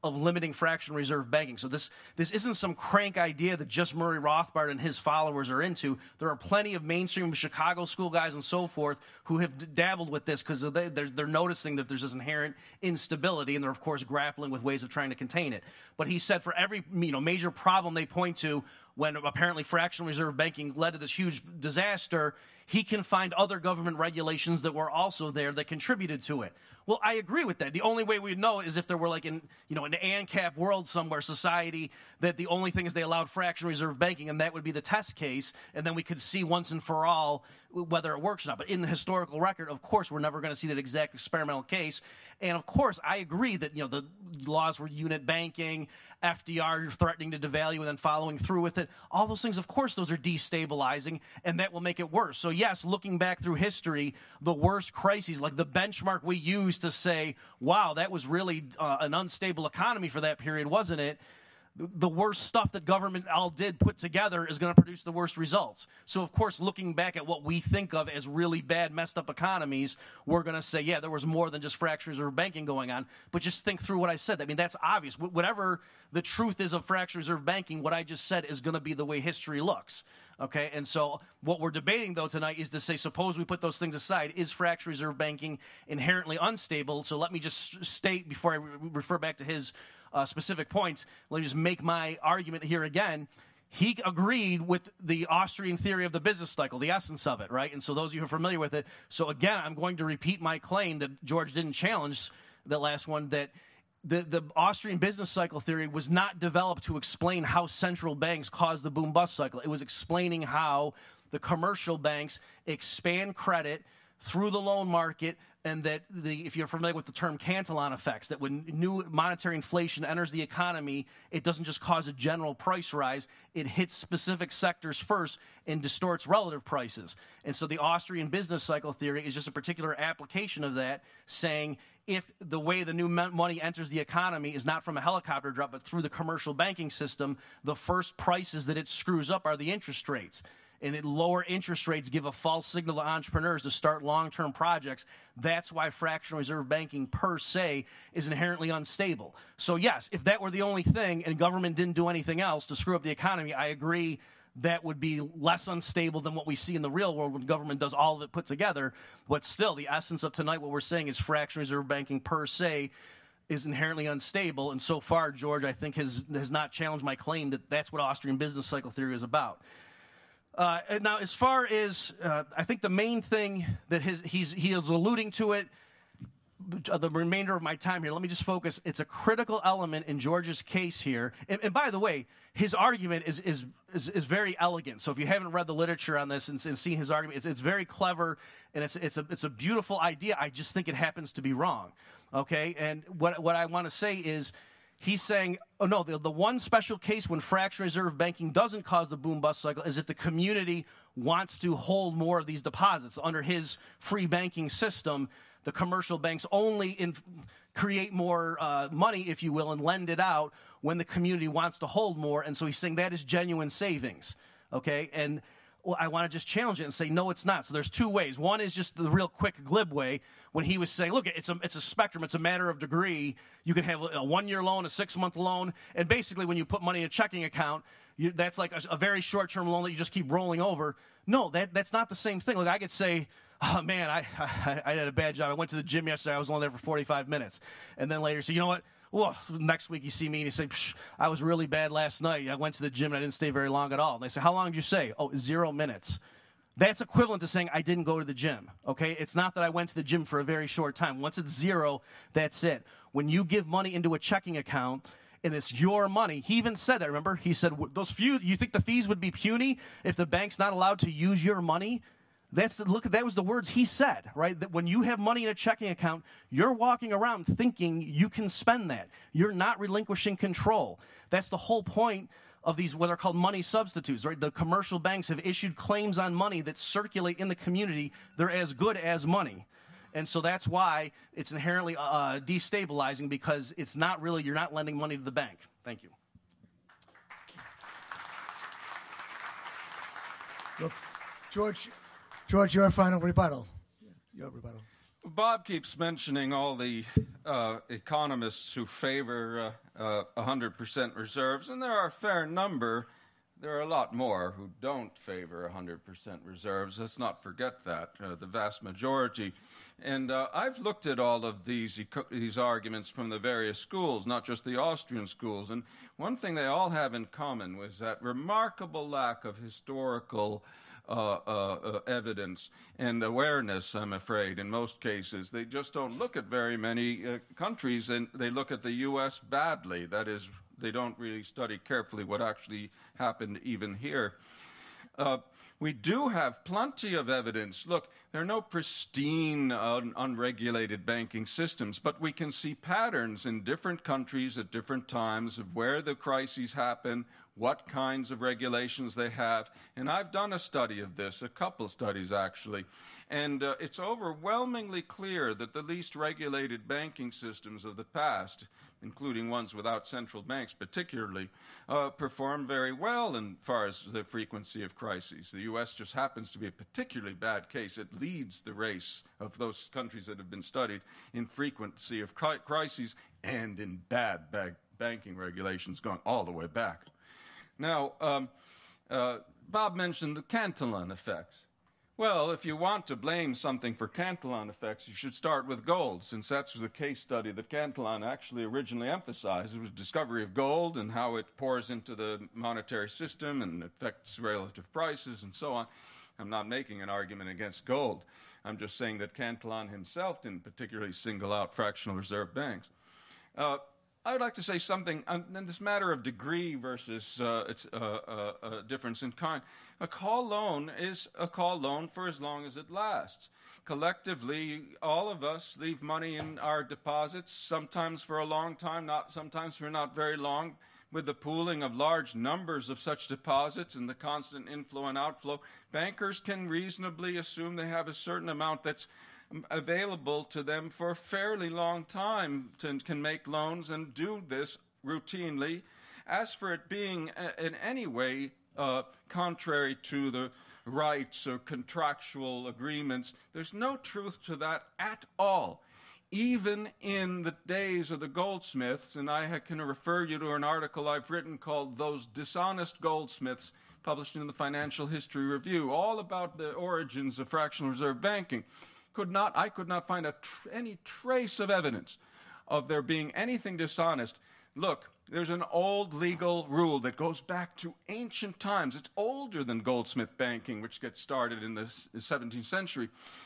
S1: of limiting fractional reserve banking. So this this isn't some crank idea that just Murray Rothbard and his followers are into. There are plenty of mainstream Chicago school guys and so forth who have d- dabbled with this because they, they're, they're noticing that there's this inherent instability, and they're, of course, grappling with ways of trying to contain it. But he said for every you know major problem they point to when apparently fractional reserve banking led to this huge disaster, he can find other government regulations that were also there that contributed to it. Well, I agree with that. The only way we'd know is if there were like in, you know, an ANCAP world somewhere, society, that the only thing is they allowed fractional reserve banking, and that would be the test case, and then we could see once and for all whether it works or not. But in the historical record, of course, we're never going to see that exact experimental case. And of course, I agree that, you know, the laws were unit banking, F D R threatening to devalue and then following through with it. All those things, of course, those are destabilizing, and that will make it worse. So yes, looking back through history, the worst crises, like the benchmark we use to say, wow, that was really uh, an unstable economy for that period, wasn't it? The worst stuff that government all did put together is going to produce the worst results. So, of course, looking back at what we think of as really bad, messed up economies, we're going to say, yeah, there was more than just fractional reserve banking going on. But just think through what I said. I mean, that's obvious. Whatever the truth is of fractional reserve banking, what I just said is going to be the way history looks. Okay, and so what we're debating, though, tonight is to say, suppose we put those things aside, is fractional reserve banking inherently unstable? So let me just state, before I re- refer back to his uh, specific points, let me just make my argument here again. He agreed with the Austrian theory of the business cycle, the essence of it, right? And so those of you who are familiar with it, so again, I'm going to repeat my claim that George didn't challenge, that last one, that The, the Austrian business cycle theory was not developed to explain how central banks cause the boom-bust cycle. It was explaining how the commercial banks expand credit through the loan market, and that, the, if you're familiar with the term Cantillon effects, that when new monetary inflation enters the economy, it doesn't just cause a general price rise, it hits specific sectors first and distorts relative prices. And so the Austrian business cycle theory is just a particular application of that, saying if the way the new money enters the economy is not from a helicopter drop, but through the commercial banking system, the first prices that it screws up are the interest rates. And it, lower interest rates give a false signal to entrepreneurs to start long-term projects. That's why fractional reserve banking per se is inherently unstable. So yes, if that were the only thing and government didn't do anything else to screw up the economy, I agree that would be less unstable than what we see in the real world when government does all of it put together. But still, the essence of tonight, what we're saying is fractional reserve banking per se is inherently unstable. And so far, George, I think, has, has not challenged my claim that that's what Austrian business cycle theory is about. Uh, now, as far as, uh, I think the main thing that his, he's, he is alluding to it, the remainder of my time here, let me just focus. It's a critical element in George's case here. And, and by the way, his argument is, is, is, is very elegant. So if you haven't read the literature on this and, and seen his argument, it's, it's very clever, and it's, it's, a, it's a beautiful idea. I just think it happens to be wrong. Okay? And what, what I want to say is, he's saying, oh, no, the, the one special case when fractional reserve banking doesn't cause the boom-bust cycle is if the community wants to hold more of these deposits. Under his free banking system, the commercial banks only in, create more uh, money, if you will, and lend it out when the community wants to hold more. And so he's saying that is genuine savings, okay? And well, I want to just challenge it and say, no, it's not. So there's two ways. One is just the real quick, glib way when he was saying, look, it's a, it's a spectrum. It's a matter of degree. You can have a one-year loan, a six-month loan, and basically when you put money in a checking account, you, that's like a, a very short-term loan that you just keep rolling over. No, that that's not the same thing. Like I could say, oh, man, I, I, I had a bad job. I went to the gym yesterday. I was only there for forty-five minutes. And then later say, you know what? Well, next week you see me and you say, I was really bad last night. I went to the gym and I didn't stay very long at all. And they say, how long did you stay? Oh, zero minutes. That's equivalent to saying I didn't go to the gym, okay? It's not that I went to the gym for a very short time. Once it's zero, that's it. When you give money into a checking account and it's your money, he even said that, remember? He said, those few, you think the fees would be puny if the bank's not allowed to use your money? That's the, look, that was the words he said, right? That when you have money in a checking account, you're walking around thinking you can spend that. You're not relinquishing control. That's the whole point of these, what are called money substitutes, right? The commercial banks have issued claims on money that circulate in the community. They're as good as money. And so that's why it's inherently uh, destabilizing, because it's not really, you're not lending money to the bank. Thank you.
S3: Look, George, George, your final rebuttal. Your rebuttal.
S2: Bob keeps mentioning all the uh, economists who favor uh, uh, one hundred percent reserves, and there are a fair number. There are a lot more who don't favor one hundred percent reserves. Let's not forget that, uh, the vast majority. And uh, I've looked at all of these, eco- these arguments from the various schools, not just the Austrian schools, and one thing they all have in common was that remarkable lack of historical Uh, uh, uh, evidence and awareness, I'm afraid, in most cases. They just don't look at very many uh, countries, and they look at the U S badly. That is, they don't really study carefully what actually happened even here. Uh, we do have plenty of evidence. Look, there are no pristine, un- unregulated banking systems, but we can see patterns in different countries at different times of where the crises happen, what kinds of regulations they have. And I've done a study of this, a couple studies actually, and uh, it's overwhelmingly clear that the least regulated banking systems of the past, including ones without central banks particularly, uh, perform very well as far as the frequency of crises. The U S just happens to be a particularly bad case. It leads the race of those countries that have been studied in frequency of cri- crises and in bad bag- banking regulations going all the way back. Now, um, uh, Bob mentioned the Cantillon effect. Well, if you want to blame something for Cantillon effects, you should start with gold, since that's the case study that Cantillon actually originally emphasized. It was discovery of gold and how it pours into the monetary system and affects relative prices and so on. I'm not making an argument against gold. I'm just saying that Cantillon himself didn't particularly single out fractional reserve banks. Uh, I would like to say something on this matter of degree versus uh, its uh, uh, uh, difference in kind. A call loan is a call loan for as long as it lasts. Collectively, all of us leave money in our deposits, sometimes for a long time, not sometimes for not very long. With the pooling of large numbers of such deposits and the constant inflow and outflow, bankers can reasonably assume they have a certain amount that's available to them for a fairly long time, to, can make loans and do this routinely. As for it being uh, in any way uh, contrary to the rights or contractual agreements, there's no truth to that at all. Even in the days of the goldsmiths, and I can refer you to an article I've written called Those Dishonest Goldsmiths, published in the Financial History Review, all about the origins of fractional reserve banking. Could not, I could not find a tr- any trace of evidence of there being anything dishonest. Look, there's an old legal rule that goes back to ancient times. It's older than goldsmith banking, which gets started in the seventeenth century.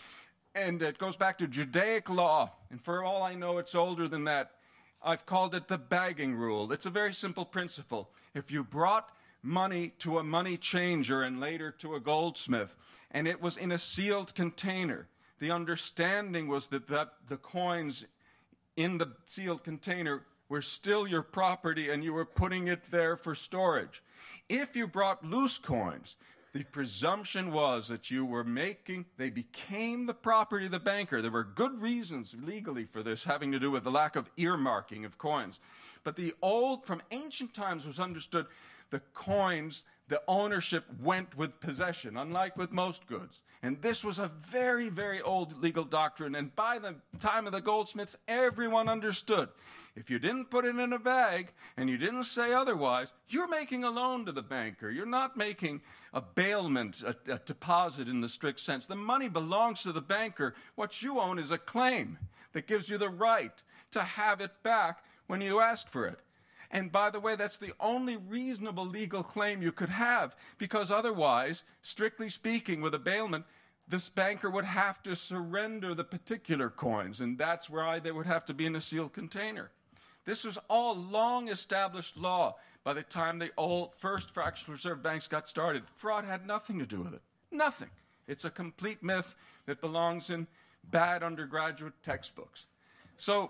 S2: And it goes back to Judaic law. And for all I know, it's older than that. I've called it the bagging rule. It's a very simple principle. If you brought money to a money changer and later to a goldsmith, and it was in a sealed container, the understanding was that, that the coins in the sealed container were still your property and you were putting it there for storage. If you brought loose coins, the presumption was that you were making, they became the property of the banker. There were good reasons legally for this, having to do with the lack of earmarking of coins. But the old, from ancient times, was understood the coins, the ownership went with possession, unlike with most goods. And this was a very, very old legal doctrine. And by the time of the goldsmiths, everyone understood. If you didn't put it in a bag and you didn't say otherwise, you're making a loan to the banker. You're not making a bailment, a, a deposit in the strict sense. The money belongs to the banker. What you own is a claim that gives you the right to have it back when you ask for it. And by the way, that's the only reasonable legal claim you could have, because otherwise, strictly speaking, with a bailment, this banker would have to surrender the particular coins, and that's why they would have to be in a sealed container. This was all long-established law by the time the old first fractional reserve banks got started. Fraud had nothing to do with it. Nothing. It's a complete myth that belongs in bad undergraduate textbooks. So,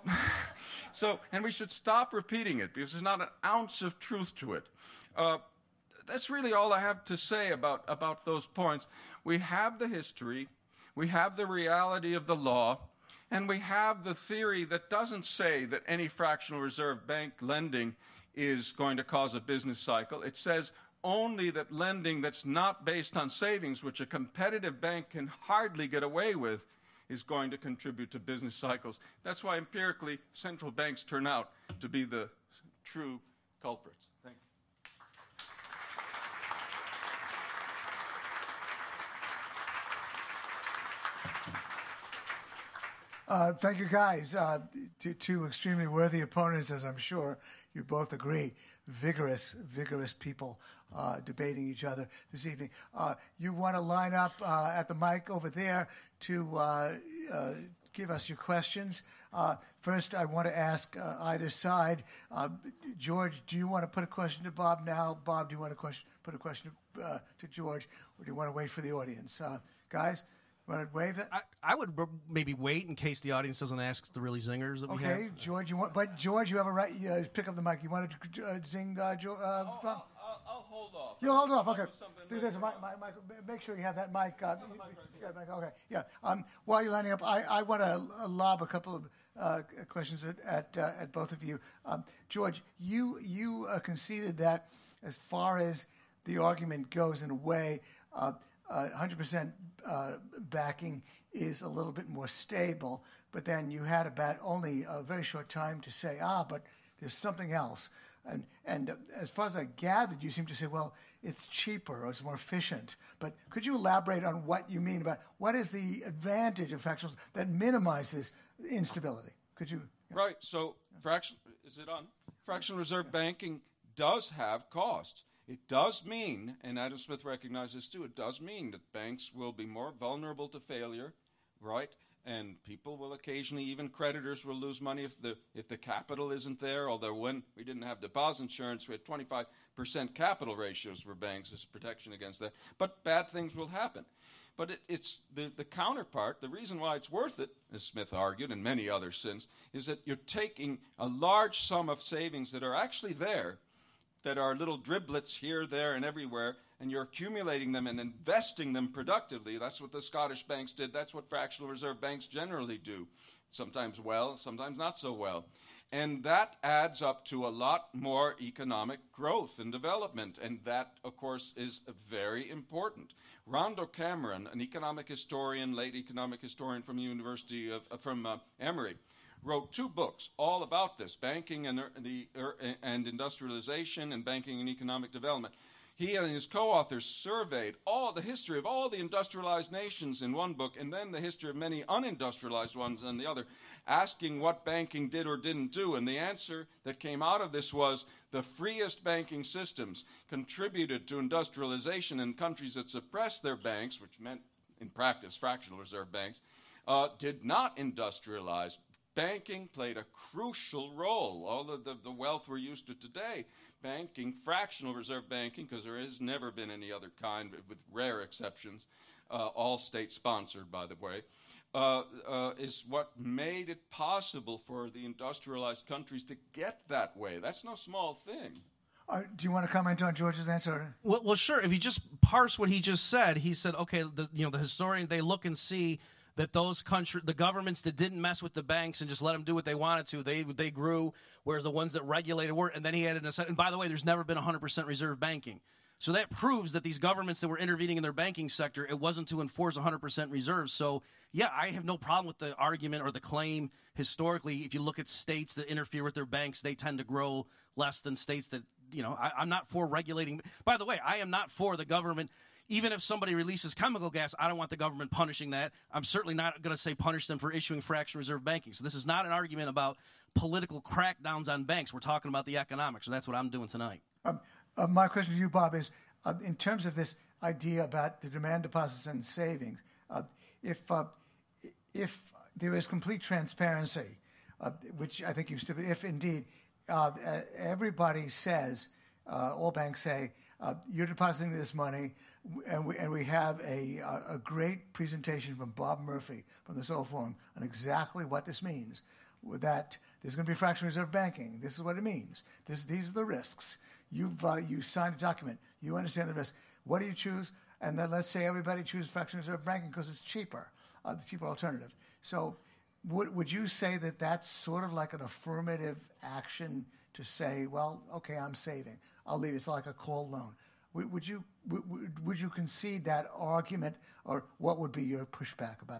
S2: so, and we should stop repeating it because there's not an ounce of truth to it. Uh, that's really all I have to say about, about those points. We have the history, we have the reality of the law, and we have the theory that doesn't say that any fractional reserve bank lending is going to cause a business cycle. It says only that lending that's not based on savings, which a competitive bank can hardly get away with, is going to contribute to business cycles. That's why empirically central banks turn out to be the true culprits. Thank you.
S3: Uh, thank you, guys. Uh, two, two extremely worthy opponents, as I'm sure you both agree. Vigorous, vigorous people uh, debating each other this evening. Uh, you want to line up uh, at the mic over there to uh, uh, give us your questions. Uh, first, I want to ask uh, either side. Uh, George, do you want to put a question to Bob now? Bob, do you want to question, put a question uh, to George, or do you want to wait for the audience? Uh, guys? Want to wave it?
S1: I, I would maybe wait in case the audience doesn't ask the really zingers that we have.
S3: Okay, George, you want, but George, you have a right. Uh, pick up the mic. You want to uh, zing, uh, George? Uh,
S2: I'll, I'll, I'll hold off.
S3: You'll hold off. Okay.
S2: Do
S3: There's a mic, mic, mic. Make sure you have that mic. Uh, yeah, mic. Okay. Yeah. Um, while you're lining up, I, I want to lob a couple of uh, questions at at, uh, at both of you. Um, George, you you uh, conceded that as far as the argument goes, in a way, uh, uh, one hundred percent uh, backing is a little bit more stable, but then you had about only a very short time to say, ah, but there's something else. And and as far as I gathered, you seem to say, well, it's cheaper or it's more efficient. But could you elaborate on what you mean about what is the advantage of fractional that minimizes instability? Could you? Yeah.
S2: Right. So fraction is it on? Fractional reserve banking does have costs. It does mean, and Adam Smith recognizes too, it does mean that banks will be more vulnerable to failure, right? And people will occasionally, even creditors will lose money if the if the capital isn't there. Although when we didn't have deposit insurance, we had twenty-five percent capital ratios for banks as protection against that. But bad things will happen. But it, it's the, the counterpart, the reason why it's worth it, as Smith argued, and many others since, is that you're taking a large sum of savings that are actually there, that are little driblets here, there, and everywhere, and you're accumulating them and investing them productively. That's what the Scottish banks did. That's what fractional reserve banks generally do. Sometimes well, sometimes not so well. And that adds up to a lot more economic growth and development, and that, of course, is very important. Rondo Cameron, an economic historian, late economic historian from the University of, uh, from uh, Emory, wrote two books all about this, banking and, uh, the, uh, and industrialization and banking and economic development. He and his co-authors surveyed all the history of all the industrialized nations in one book and then the history of many unindustrialized ones in the other, asking what banking did or didn't do. And the answer that came out of this was the freest banking systems contributed to industrialization in countries that suppressed their banks, which meant, in practice, fractional reserve banks, uh, did not industrialize. Banking played a crucial role. All of the, the wealth we're used to today, banking, fractional reserve banking, because there has never been any other kind, with rare exceptions, uh, all state-sponsored, by the way, uh, uh, is what made it possible for the industrialized countries to get that way. That's no small thing.
S3: Uh, do you want to comment on George's answer?
S1: Well, well, sure. If you just parse what he just said, he said, okay, the, you know, the historian, they look and see that those country, the governments that didn't mess with the banks and just let them do what they wanted to, they they grew, whereas the ones that regulated were. And then he added, a, and by the way, there's never been one hundred percent reserve banking. So that proves that these governments that were intervening in their banking sector, it wasn't to enforce one hundred percent reserves. So, yeah, I have no problem with the argument or the claim historically. If you look at states that interfere with their banks, they tend to grow less than states that, you know, I, I'm not for regulating. By the way, I am not for the government. Even if somebody releases chemical gas, I don't want the government punishing that. I'm certainly not going to say punish them for issuing fractional reserve banking. So this is not an argument about political crackdowns on banks. We're talking about the economics, and that's what I'm doing tonight.
S3: Um, uh, my question to you, Bob, is uh, in terms of this idea about the demand deposits and savings, uh, if uh, if there is complete transparency, uh, which I think you've still, if indeed uh, everybody says, uh, all banks say, uh, you're depositing this money, and we, and we have a, a great presentation from Bob Murphy from the Solo Forum on exactly what this means, that there's going to be fractional reserve banking. This is what it means. This, these are the risks. You've uh, you signed a document. You understand the risk. What do you choose? And then let's say everybody chooses fractional reserve banking because it's cheaper, uh, the cheaper alternative. So would, would you say that that's sort of like an affirmative action to say, well, okay, I'm saving. I'll leave it. It's like a call loan. Would you would, would you concede that argument, or what would be your pushback about that?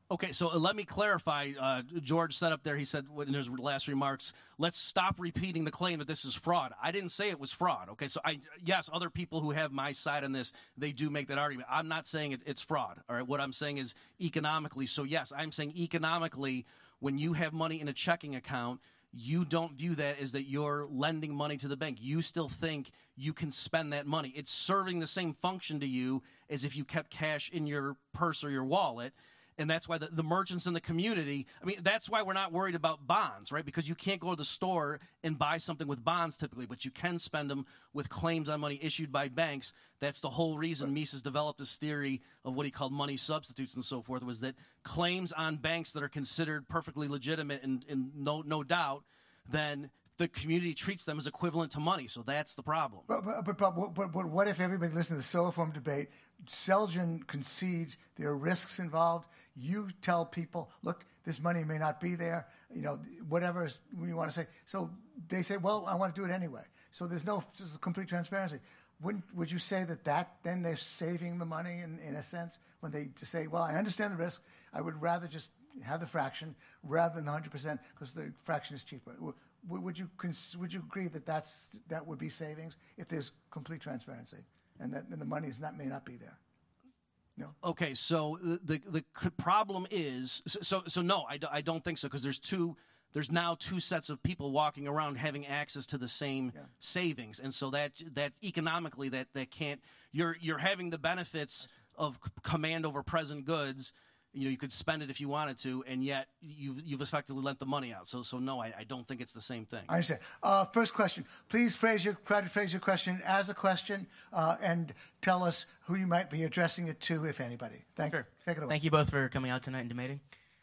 S1: Okay, so uh, let me clarify. Uh, George said up there, he said in his last remarks, let's stop repeating the claim that this is fraud. I didn't say it was fraud. Okay, so I yes, other people who have my side on this, they do make that argument. I'm not saying it, it's fraud. All right, what I'm saying is economically. So yes, I'm saying economically, when you have money in a checking account, you don't view that as that you're lending money to the bank. You still think you can spend that money. It's serving the same function to you as if you kept cash in your purse or your wallet. And that's why the, the merchants in the community, I mean, that's why we're not worried about bonds, right? Because you can't go to the store and buy something with bonds typically, but you can spend them with claims on money issued by banks. That's the whole reason Mises developed this theory of what he called money substitutes and so forth, was that claims on banks that are considered perfectly legitimate and, and no, no doubt, then the community treats them as equivalent to money. So that's the problem.
S3: But, but, but, but, but, but what if everybody listening to the SOLA Forum debate, Selgin concedes there are risks involved. You tell people, look, this money may not be there, you know, whatever you want to say. So they say, well, I want to do it anyway. So there's no just complete transparency. Wouldn't, would you say that, that then they're saving the money in, in a sense when they just say, well, I understand the risk. I would rather just have the fraction rather than the one hundred percent because the fraction is cheaper. Would you would you agree that that's, that would be savings if there's complete transparency and that and the money is not may not be there? No.
S1: Okay, so the the, the problem is so so no, I, do, I don't think so because there's two there's now two sets of people walking around having access to the same yeah. savings, and so that that economically that that can't you're you're having the benefits of command over present goods. You know, you could spend it if you wanted to, and yet you've you've effectively lent the money out. So, so no, I, I don't think it's the same thing.
S3: I understand. Uh, first question. Please phrase your try to phrase your question as a question, uh, and tell us who you might be addressing it to, if anybody. Thank
S4: sure.
S3: you. Take it away.
S4: Thank you both for coming out tonight and debating.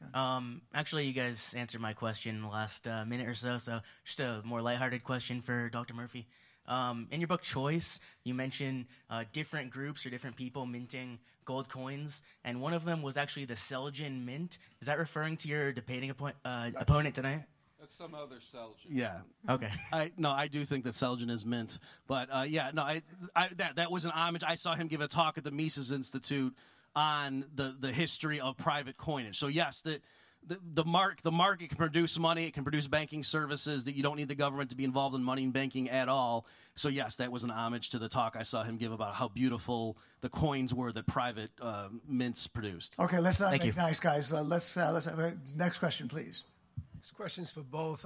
S4: Um, actually, you guys answered my question in the last uh, minute or so. So, just a more lighthearted question for Doctor Murphy. Um, in your book Choice, you mentioned uh, different groups or different people minting gold coins, and one of them was actually the Selgin Mint. Is that referring to your debating oppo- uh, opponent tonight?
S2: That's some other Selgin.
S1: Yeah.
S4: Okay.
S1: I no, I do think that Selgin is mint, but uh, yeah, no, I, I that that was an homage. I saw him give a talk at the Mises Institute on the the history of private coinage. So yes, the. The, the, mark, the market can produce money. It can produce banking services that you don't need the government to be involved in money and banking at all. So, yes, that was an homage to the talk I saw him give about how beautiful the coins were that private uh, mints produced.
S3: Okay, let's not
S4: Thank
S3: make
S4: you.
S3: nice, guys. Uh, let's uh, let's have a next question, please.
S5: This question's for both.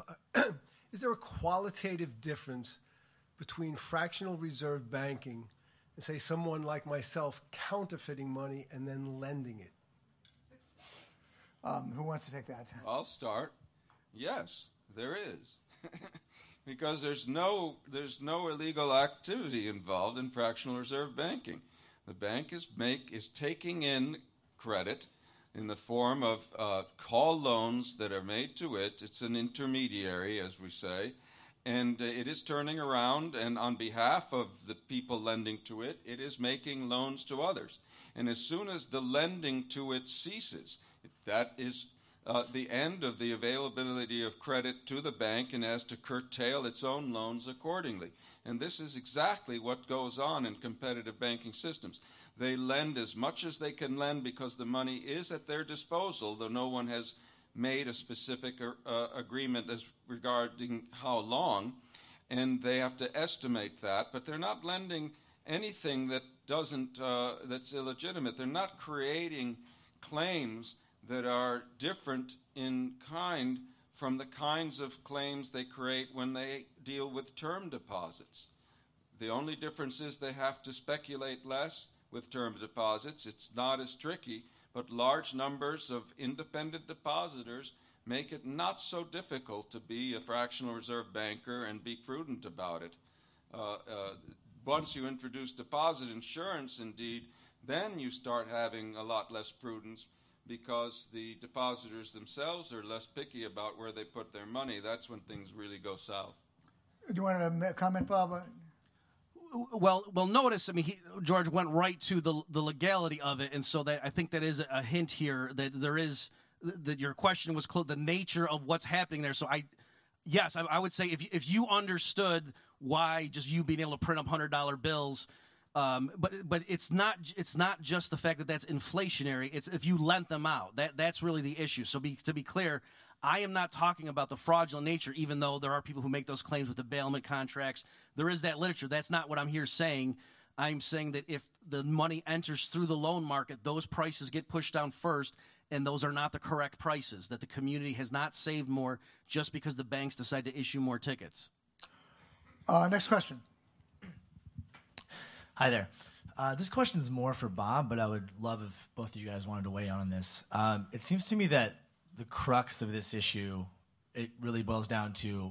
S5: Is there a qualitative difference between fractional reserve banking and, say, someone like myself counterfeiting money and then lending it?
S3: Um, who wants to take that?
S2: I'll start. Yes, there is. Because there's no there's no illegal activity involved in fractional reserve banking. The bank is make is taking in credit in the form of uh, call loans that are made to it. It's an intermediary, as we say, and uh, it is turning around, and on behalf of the people lending to it, it is making loans to others. And as soon as the lending to it ceases, that is uh, the end of the availability of credit to the bank and has to curtail its own loans accordingly. And this is exactly what goes on in competitive banking systems. They lend as much as they can lend because the money is at their disposal, though no one has made a specific uh, agreement as regarding how long, and they have to estimate that. But they're not lending anything that doesn't uh, that's illegitimate. They're not creating claims that are different in kind from the kinds of claims they create when they deal with term deposits. The only difference is they have to speculate less with term deposits. It's not as tricky, but large numbers of independent depositors make it not so difficult to be a fractional reserve banker and be prudent about it. Uh, uh, once you introduce deposit insurance, indeed, then you start having a lot less prudence, because the depositors themselves are less picky about where they put their money. That's when things really go south.
S3: Do you want to comment, Bob?
S1: Well, well, notice. I mean, he, George went right to the the legality of it, and so that I think that is a hint here that there is that your question was clear, the nature of what's happening there. So I, yes, I, I would say if if you understood why just you being able to print up hundred dollar bills Um, but but it's not it's not just the fact that that's inflationary. It's if you lent them out. That that's really the issue. So be, to be clear, I am not talking about the fraudulent nature, even though there are people who make those claims with the bailment contracts. There is that literature. That's not what I'm here saying. I'm saying that if the money enters through the loan market, those prices get pushed down first, and those are not the correct prices, that the community has not saved more just because the banks decide to issue more tickets.
S3: Uh, next question.
S6: Hi there. Uh, this question is more for Bob, but I would love if both of you guys wanted to weigh in on this. Um, it seems to me that the crux of this issue, it really boils down to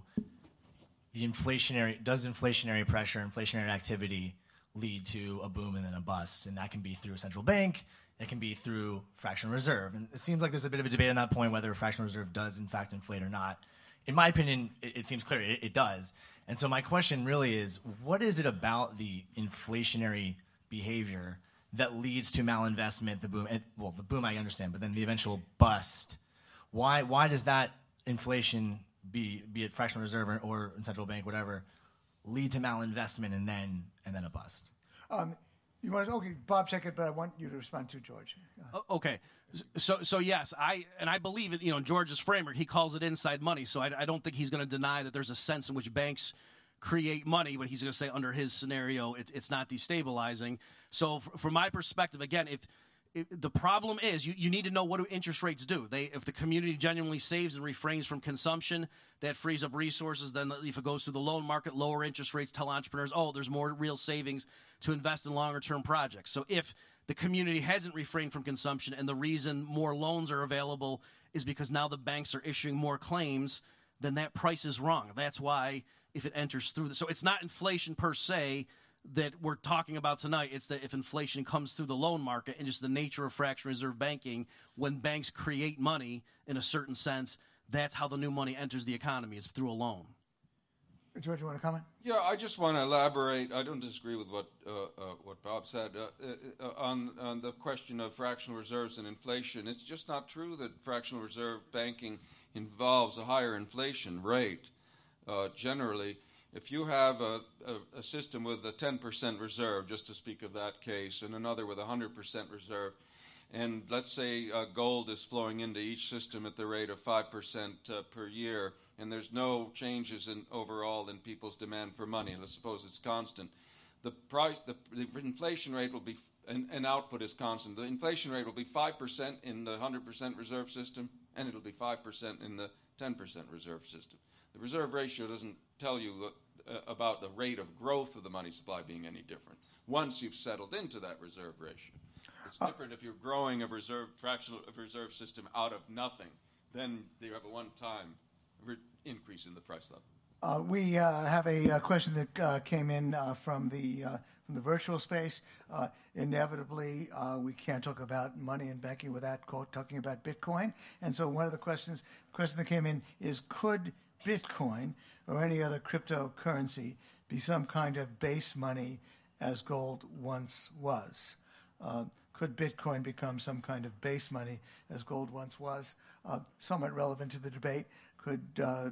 S6: the inflationary, does inflationary pressure, inflationary activity lead to a boom and then a bust? And that can be through a central bank, it can be through fractional reserve. And it seems like there's a bit of a debate on that point whether fractional reserve does in fact inflate or not. In my opinion, it, it seems clear it, it does. And so my question really is, what is it about the inflationary behavior that leads to malinvestment, the boom, and, well, the boom I understand, but then the eventual bust? Why why does that inflation, be be it fractional reserve or, or central bank, whatever, lead to malinvestment and then and then a bust?
S3: Um, you want to, okay, Bob, check it, but I want you to respond to George. Uh,
S1: Okay, so so yes, I and I believe it. You know, George's framework, he calls it inside money. So I, I don't think he's going to deny that there's a sense in which banks create money, but he's going to say under his scenario, it, it's not destabilizing. So f- from my perspective, again, if It, the problem is you, you need to know what do interest rates do. They, if the community genuinely saves and refrains from consumption, that frees up resources. Then if it goes through the loan market, lower interest rates tell entrepreneurs, oh, there's more real savings to invest in longer-term projects. So if the community hasn't refrained from consumption and the reason more loans are available is because now the banks are issuing more claims, then that price is wrong. That's why if it enters through the, so it's not inflation per se that we're talking about tonight. It's that if inflation comes through the loan market and just the nature of fractional reserve banking, when banks create money in a certain sense, that's how the new money enters the economy, is through a loan.
S3: George, you want to comment?
S2: Yeah, I just want to elaborate. I don't disagree with what uh, uh, what Bob said uh, uh, on on the question of fractional reserves and inflation. It's just not true that fractional reserve banking involves a higher inflation rate. Uh, generally, if you have a, a, a system with a ten percent reserve, just to speak of that case, and another with a one hundred percent reserve, and let's say uh, gold is flowing into each system at the rate of five percent uh, per year, and there's no changes in overall in people's demand for money, let's suppose it's constant, the price, the, the inflation rate will be, and, and output is constant, the inflation rate will be five percent in the one hundred percent reserve system, and it'll be five percent in the ten percent reserve system. The reserve ratio doesn't tell you what, uh, about the rate of growth of the money supply being any different once you've settled into that reserve ratio. It's different if you're growing a reserve fractional a reserve system out of nothing. Then you have a one-time re- increase in the price level.
S3: Uh, we uh, have a, a question that uh, came in uh, from the uh, from the virtual space. Uh, inevitably, uh, we can't talk about money and banking without quote, talking about Bitcoin. And so, one of the questions, the question that came in is: could Bitcoin or any other cryptocurrency be some kind of base money, as gold once was? Uh, could Bitcoin become some kind of base money, as gold once was? Uh, somewhat relevant to the debate. Could uh,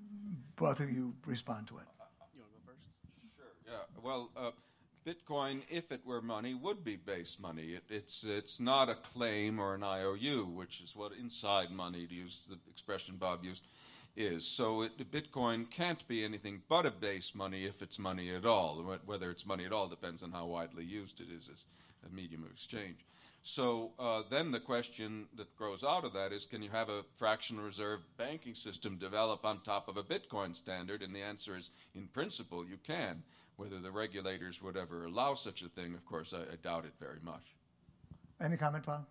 S3: both of you respond to it?
S1: You want to go first?
S2: Sure. Yeah. Well, uh, Bitcoin, if it were money, would be base money. It, it's it's not a claim or an I O U, which is what inside money, to use the expression Bob used, is. So it, Bitcoin can't be anything but a base money if it's money at all. Whether it's money at all depends on how widely used it is as a medium of exchange. So uh, then the question that grows out of that is, can you have a fractional reserve banking system develop on top of a Bitcoin standard? And the answer is, in principle, you can. Whether the regulators would ever allow such a thing, of course, I, I doubt it very much.
S3: Any comment, Bob?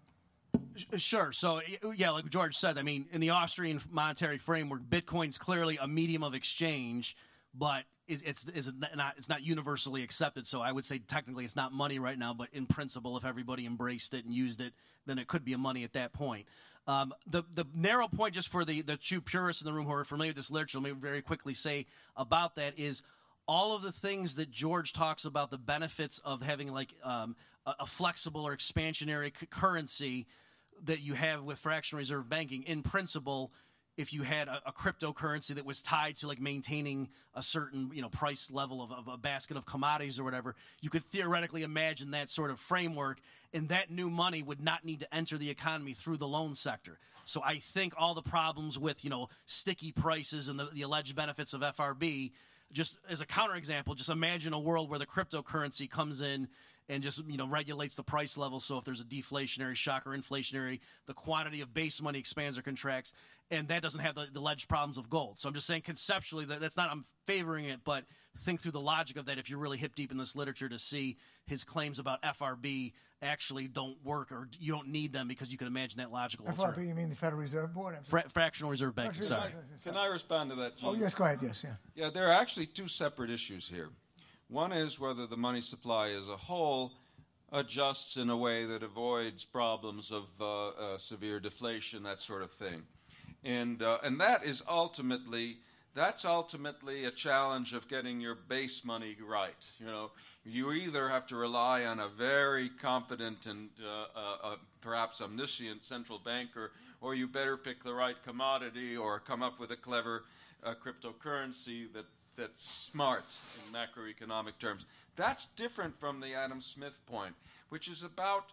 S1: Sure. So, yeah, like George said, I mean, in the Austrian monetary framework, Bitcoin's clearly a medium of exchange, but it's, it's, it's, not, it's not universally accepted. So I would say technically it's not money right now, but in principle, if everybody embraced it and used it, then it could be a money at that point. Um, the, the narrow point, just for the, the true purists in the room who are familiar with this literature, let me very quickly say about that is all of the things that George talks about, the benefits of having like um, a, a flexible or expansionary c- currency that you have with fractional reserve banking, in principle, if you had a, a cryptocurrency that was tied to like maintaining a certain, you know, price level of, of a basket of commodities or whatever, you could theoretically imagine that sort of framework, and that new money would not need to enter the economy through the loan sector. So I think all the problems with, you know, sticky prices and the, the alleged benefits of F R B, just as a counterexample, just imagine a world where the cryptocurrency comes in and just, you know, regulates the price level. So if there's a deflationary shock or inflationary, the quantity of base money expands or contracts, and that doesn't have the, the alleged problems of gold. So I'm just saying conceptually that that's not, I'm favoring it, but think through the logic of that if you're really hip deep in this literature to see his claims about F R B actually don't work, or you don't need them because you can imagine that logical
S3: F R B, you mean the Federal Reserve Board?
S1: Fra- fractional reserve banking,
S3: Fractional
S1: sorry.
S3: Reserve-
S2: Can I respond to that, Gene?
S3: Oh, yes, go ahead, yes, yeah.
S2: Yeah, there are actually two separate issues here. One is whether the money supply as a whole adjusts in a way that avoids problems of uh, uh, severe deflation, that sort of thing. And, uh, and that is ultimately, that's ultimately a challenge of getting your base money right. You know, you either have to rely on a very competent and uh, uh, uh, perhaps omniscient central banker, or you better pick the right commodity or come up with a clever uh, cryptocurrency that, that's smart in macroeconomic terms. That's different from the Adam Smith point, which is about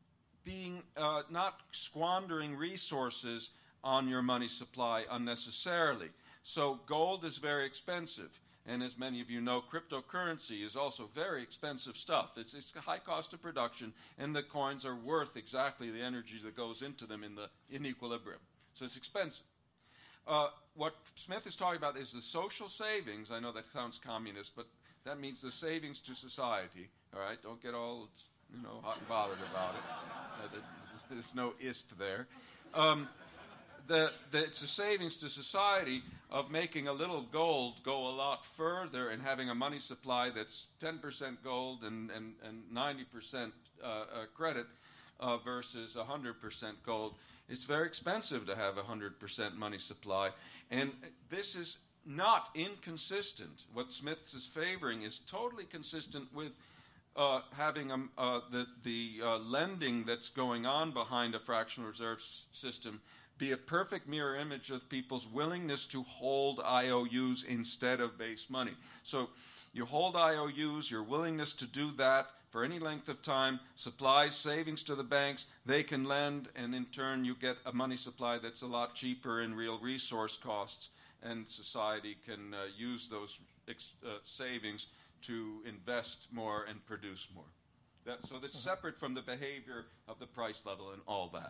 S2: being uh, not squandering resources on your money supply unnecessarily. So gold is very expensive, and as many of you know, cryptocurrency is also very expensive stuff. It's, it's a high cost of production, and the coins are worth exactly the energy that goes into them in the in equilibrium. So it's expensive. Uh, what Smith is talking about is the social savings. I know that sounds communist, but that means the savings to society. All right, don't get all, you know, hot and bothered about it. Uh, there's no ist there. Um, the, the, it's the savings to society of making a little gold go a lot further and having a money supply that's ten percent gold and, and, and ninety percent uh, uh, credit uh, versus one hundred percent gold. It's very expensive to have a one hundred percent money supply, and this is not inconsistent. What Smith is favoring is totally consistent with uh, having um, uh, the, the uh, lending that's going on behind a fractional reserve s- system be a perfect mirror image of people's willingness to hold I O Us instead of base money. So you hold I O Us, your willingness to do that for any length of time supplies savings to the banks. They can lend, and in turn you get a money supply that's a lot cheaper in real resource costs, and society can uh, use those ex- uh, savings to invest more and produce more. That, so that's separate from the behavior of the price level and all that.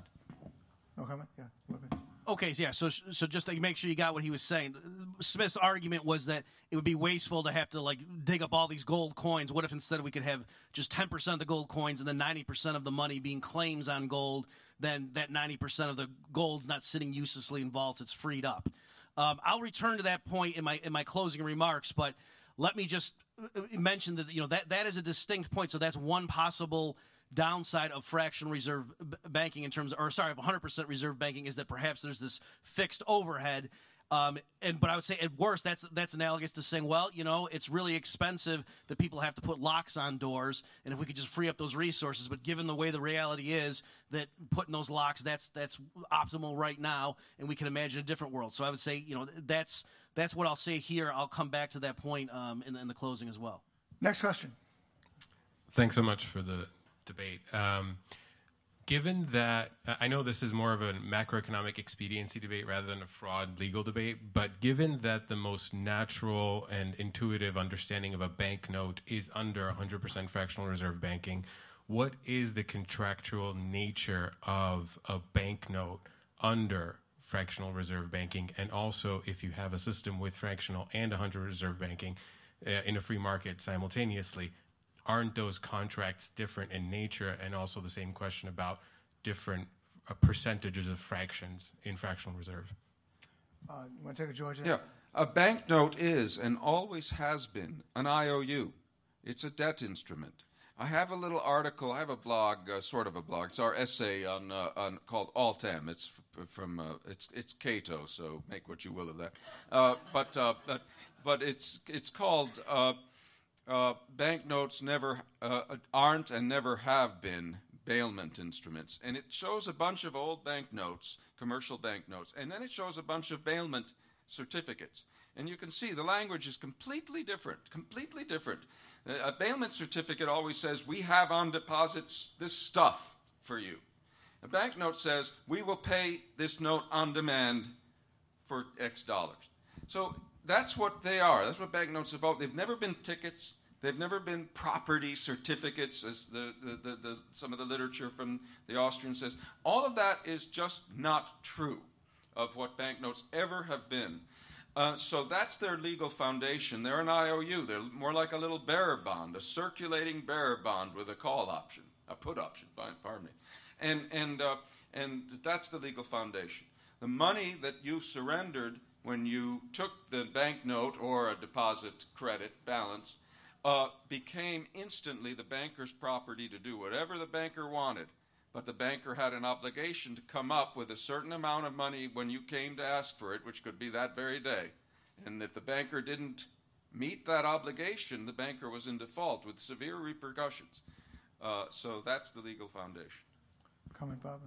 S3: No comment? Yeah. Okay.
S1: Okay, yeah, so so just to make sure you got what he was saying, Smith's argument was that it would be wasteful to have to, like, dig up all these gold coins. What if instead we could have just ten percent of the gold coins and then ninety percent of the money being claims on gold, then that ninety percent of the gold's not sitting uselessly in vaults, it's freed up. Um, I'll return to that point in my in my closing remarks, but let me just mention that, you know, that that is a distinct point, so that's one possible downside of fractional reserve b- banking in terms of, or sorry, of one hundred percent reserve banking, is that perhaps there's this fixed overhead. Um, and but I would say at worst, that's that's analogous to saying, well, you know, it's really expensive that people have to put locks on doors, and if we could just free up those resources. But given the way the reality is that putting those locks, that's that's optimal right now, and we can imagine a different world. So I would say, you know, that's that's what I'll say here. I'll come back to that point um, in, in the closing as well.
S3: Next question.
S7: Thanks so much for the debate. Um, given that, I know this is more of a macroeconomic expediency debate rather than a fraud legal debate, but given that the most natural and intuitive understanding of a banknote is under one hundred percent fractional reserve banking, what is the contractual nature of a banknote under fractional reserve banking? And also, if you have a system with fractional and one hundred reserve banking uh, in a free market simultaneously, aren't those contracts different in nature? And also the same question about different uh, percentages of fractions in fractional reserve.
S3: Uh, you want to take a Georgia?
S2: Yeah. A banknote is and always has been an I O U. It's a debt instrument. I have a little article, I have a blog, uh, sort of a blog. It's our essay on, uh, on called Altam. It's f- from, uh, it's it's Cato, so make what you will of that. Uh, but, uh, but but it's it's called uh, uh, Banknotes Never uh, Aren't and Never Have Been bailment instruments. And it shows a bunch of old banknotes, commercial banknotes, and then it shows a bunch of bailment certificates. And you can see the language is completely different, completely different. A bailment certificate always says, we have on deposits this stuff for you. A banknote says, we will pay this note on demand for X dollars. So that's what they are. That's what banknotes have always. They've never been tickets. They've never been property certificates, as the, the, the, the, some of the literature from the Austrian says. All of that is just not true of what banknotes ever have been. Uh, so that's their legal foundation. They're an I O U. They're more like a little bearer bond, a circulating bearer bond with a call option, a put option, pardon me. And, and, uh, and that's the legal foundation. The money that you surrendered when you took the banknote or a deposit credit balance uh, became instantly the banker's property to do whatever the banker wanted. But the banker had an obligation to come up with a certain amount of money when you came to ask for it, which could be that very day. And if the banker didn't meet that obligation, the banker was in default with severe repercussions. Uh, so that's the legal foundation.
S3: Comment, Bob?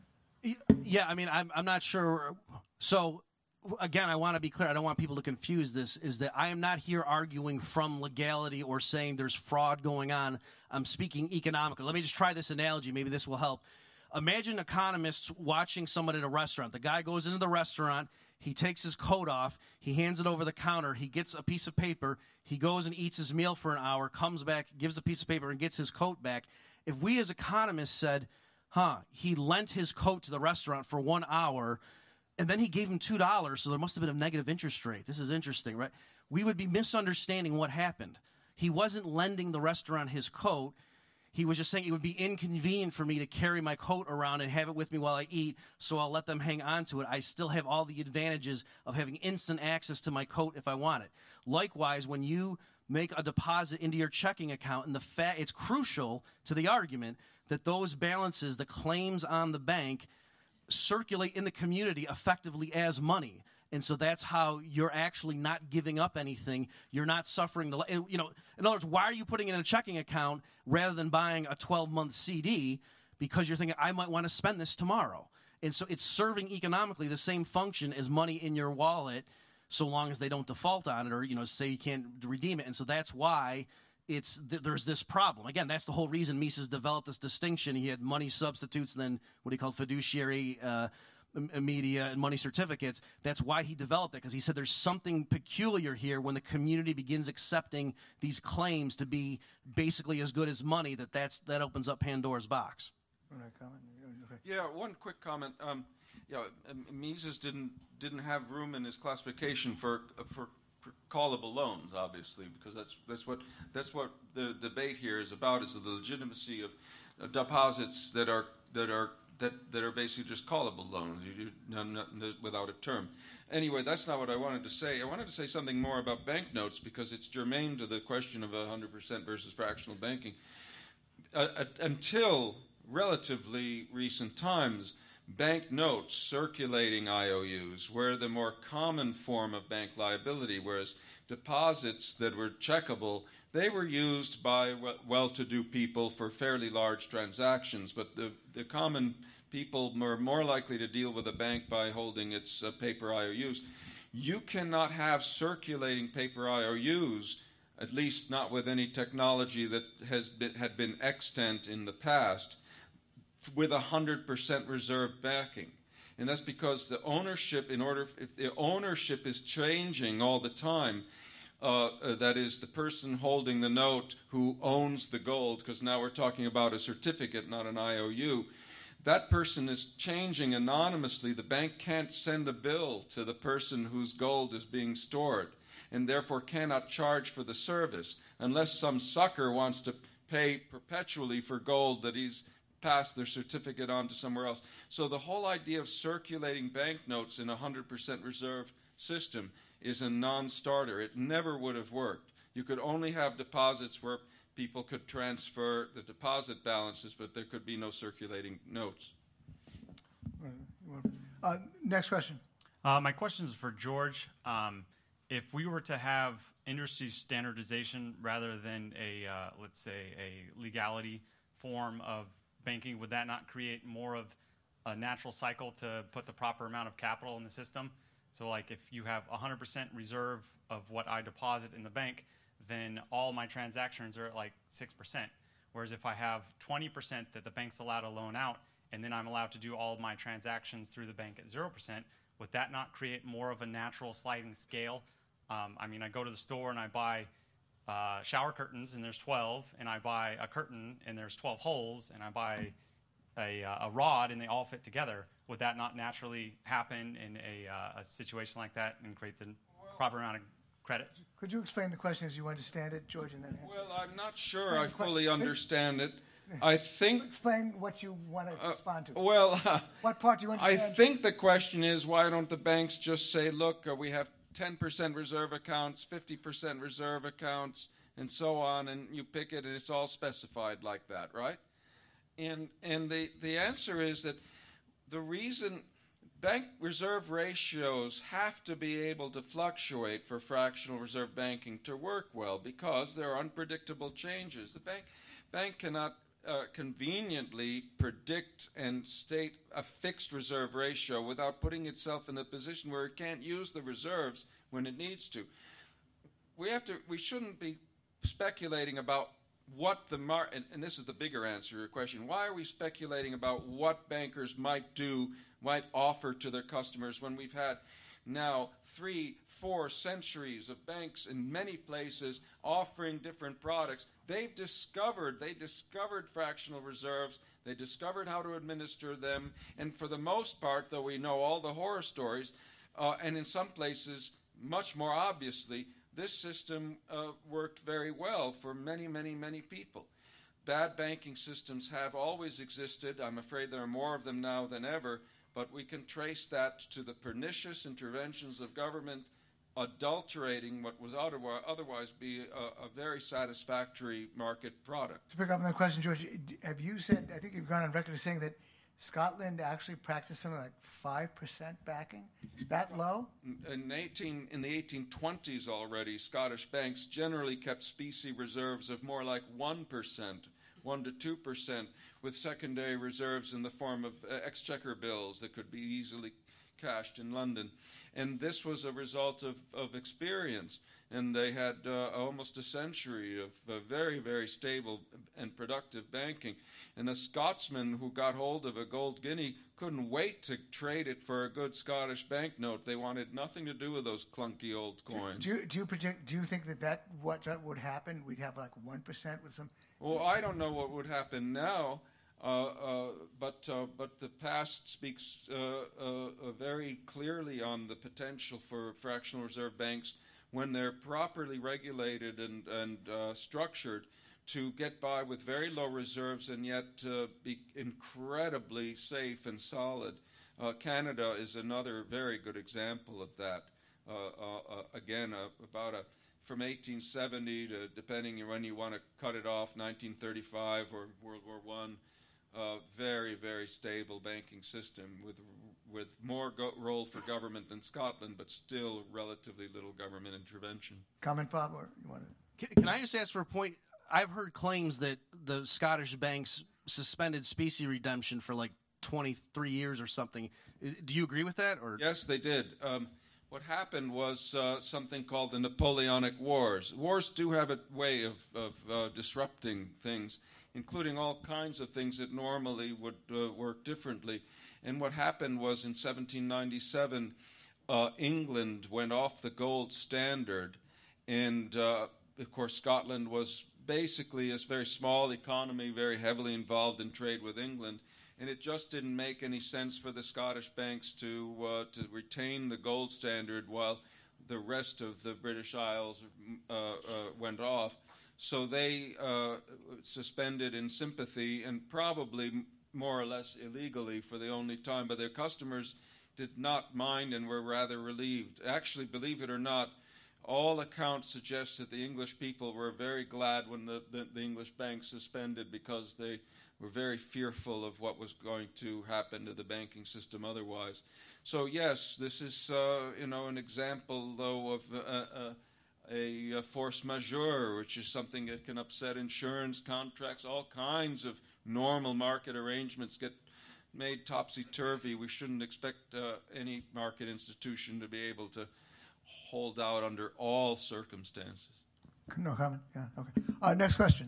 S1: Yeah, I mean, I'm I'm not sure. So, again, I want to be clear. I don't want people to confuse this, is that I am not here arguing from legality or saying there's fraud going on. I'm speaking economically. Let me just try this analogy. Maybe this will help. Imagine economists watching someone at a restaurant. The guy goes into the restaurant. He takes his coat off. He hands it over the counter. He gets a piece of paper. He goes and eats his meal for an hour, comes back, gives a piece of paper, and gets his coat back. If we as economists said, huh, he lent his coat to the restaurant for one hour, and then he gave him two dollars, so there must have been a negative interest rate. This is interesting, right? We would be misunderstanding what happened. He wasn't lending the restaurant his coat. He was just saying it would be inconvenient for me to carry my coat around and have it with me while I eat, so I'll let them hang on to it. I still have all the advantages of having instant access to my coat if I want it. Likewise, when you make a deposit into your checking account, and the fa- it's crucial to the argument that those balances, the claims on the bank, circulate in the community effectively as money. And so that's how you're actually not giving up anything. You're not suffering the, you know, in other words, why are you putting it in a checking account rather than buying a twelve-month C D? Because you're thinking, I might want to spend this tomorrow. And so it's serving economically the same function as money in your wallet, so long as they don't default on it or, you know, say you can't redeem it. And so that's why it's th- there's this problem. Again, that's the whole reason Mises developed this distinction. He had money substitutes and then what he called fiduciary uh, media and money certificates. That's why he developed it, because he said there's something peculiar here when the community begins accepting these claims to be basically as good as money, that that's, that opens up Pandora's box.
S3: Okay.
S2: Yeah, one quick comment. Um, yeah, Mises didn't didn't have room in his classification for for callable loans, obviously, because that's that's what that's what the debate here is about: is the legitimacy of uh, deposits that are that are that that are basically just callable loans, you do not, not, without a term. Anyway, that's not what I wanted to say. I wanted to say something more about banknotes because it's germane to the question of one hundred percent versus fractional banking. Uh, uh, until relatively recent times, banknotes, circulating I O Us, were the more common form of bank liability, whereas deposits that were checkable, they were used by well-to-do people for fairly large transactions, but the, the common people were more likely to deal with a bank by holding its uh, paper I O Us. You cannot have circulating paper I O Us, at least not with any technology that has been, had been extant in the past, with one hundred percent reserve backing. And that's because the ownership, in order, if the ownership is changing all the time, uh, uh, that is the person holding the note who owns the gold, because now we're talking about a certificate, not an I O U, that person is changing anonymously. The bank can't send a bill to the person whose gold is being stored, and therefore cannot charge for the service, unless some sucker wants to pay perpetually for gold that he's pass their certificate on to somewhere else. So the whole idea of circulating banknotes in a one hundred percent reserve system is a non-starter. It never would have worked. You could only have deposits where people could transfer the deposit balances, but there could be no circulating notes.
S3: Uh, next question.
S8: Uh, my question is for George. Um, if we were to have industry standardization rather than a, uh, let's say, a legality form of banking, would that not create more of a natural cycle to put the proper amount of capital in the system? So like if you have one hundred percent reserve of what I deposit in the bank, then all my transactions are at like six percent. Whereas if I have twenty percent that the bank's allowed to loan out, and then I'm allowed to do all of my transactions through the bank at zero percent, would that not create more of a natural sliding scale? Um, I mean, I go to the store and I buy uh, shower curtains and there's twelve, and I buy a curtain and there's twelve holes, and I buy a, a rod and they all fit together. Would that not naturally happen in a, uh, a situation like that and create the proper amount of credit?
S3: Could you explain the question as you understand it, George, and then answer?
S2: Well, I'm not sure
S3: Explain
S2: I
S3: the que-
S2: fully understand it. I think.
S3: Explain what you want to respond to.
S2: Well, uh,
S3: what part do you
S2: I
S3: understand?
S2: think the question is, why don't the banks just say, look, uh, we have ten percent reserve accounts, fifty percent reserve accounts, and so on, and you pick it, and it's all specified like that, right? And and the, the answer is that the reason bank reserve ratios have to be able to fluctuate for fractional reserve banking to work well, because there are unpredictable changes. The bank bank cannot uh, conveniently predict and state a fixed reserve ratio without putting itself in a position where it can't use the reserves when it needs to. We have to. We shouldn't be speculating about what the mar- and, and this is the bigger answer to your question. Why are we speculating about what bankers might do, might offer to their customers, when we've had now three, four centuries of banks in many places offering different products? They've discovered, they discovered fractional reserves, they discovered how to administer them, and for the most part, though we know all the horror stories, uh, and in some places, much more obviously, this system uh, worked very well for many, many, many people. Bad banking systems have always existed. I'm afraid there are more of them now than ever, but we can trace that to the pernicious interventions of government adulterating what was otherwise be a, a very satisfactory market product.
S3: To pick up on that question, George, have you said, I think you've gone on record as saying that Scotland actually practiced something like five percent backing? That low?
S2: In, eighteen, in the eighteen twenties already, Scottish banks generally kept specie reserves of more like one percent, one to two percent, with secondary reserves in the form of uh, exchequer bills that could be easily cashed in London. And this was a result of, of experience. And they had uh, almost a century of uh, very, very stable and productive banking. And a Scotsman who got hold of a gold guinea couldn't wait to trade it for a good Scottish banknote. They wanted nothing to do with those clunky old coins.
S3: Do you, do you project? Do you think that that what that would happen? We'd have like one percent with some.
S2: Well, I don't know what would happen now. Uh, uh, but uh, but the past speaks uh, uh, uh, very clearly on the potential for fractional reserve banks, when they're properly regulated and, and uh, structured, to get by with very low reserves and yet uh, be incredibly safe and solid. Uh, Canada is another very good example of that. Uh, uh, uh, again, uh, about a from eighteen seventy to, depending on when you want to cut it off, nineteen thirty-five or World War One. Uh, very, very stable banking system with with more go- role for government than Scotland, but still relatively little government intervention.
S3: Comment, Bob, or you want to?
S1: Can, can I just ask for a point? I've heard claims that the Scottish banks suspended specie redemption for like twenty-three years or something. Do you agree with that? Or
S2: yes, they did. Um, what happened was uh, something called the Napoleonic Wars. Wars do have a way of, of uh, disrupting things, including all kinds of things that normally would uh, work differently. And what happened was in seventeen ninety-seven, uh, England went off the gold standard. And, uh, of course, Scotland was basically a very small economy, very heavily involved in trade with England. And it just didn't make any sense for the Scottish banks to uh, to retain the gold standard while the rest of the British Isles uh, uh, went off. So they uh, suspended in sympathy, and probably more or less illegally for the only time, but their customers did not mind and were rather relieved. Actually, believe it or not, all accounts suggest that the English people were very glad when the, the, the English bank suspended, because they were very fearful of what was going to happen to the banking system otherwise. So yes, this is uh, you know an example, though, of uh, uh, a, a force majeure, which is something that can upset insurance contracts, all kinds of
S9: normal market arrangements get made topsy-turvy, we shouldn't expect uh, any market institution to be able to hold out under all circumstances.
S3: No comment? Yeah, okay. Uh, next question.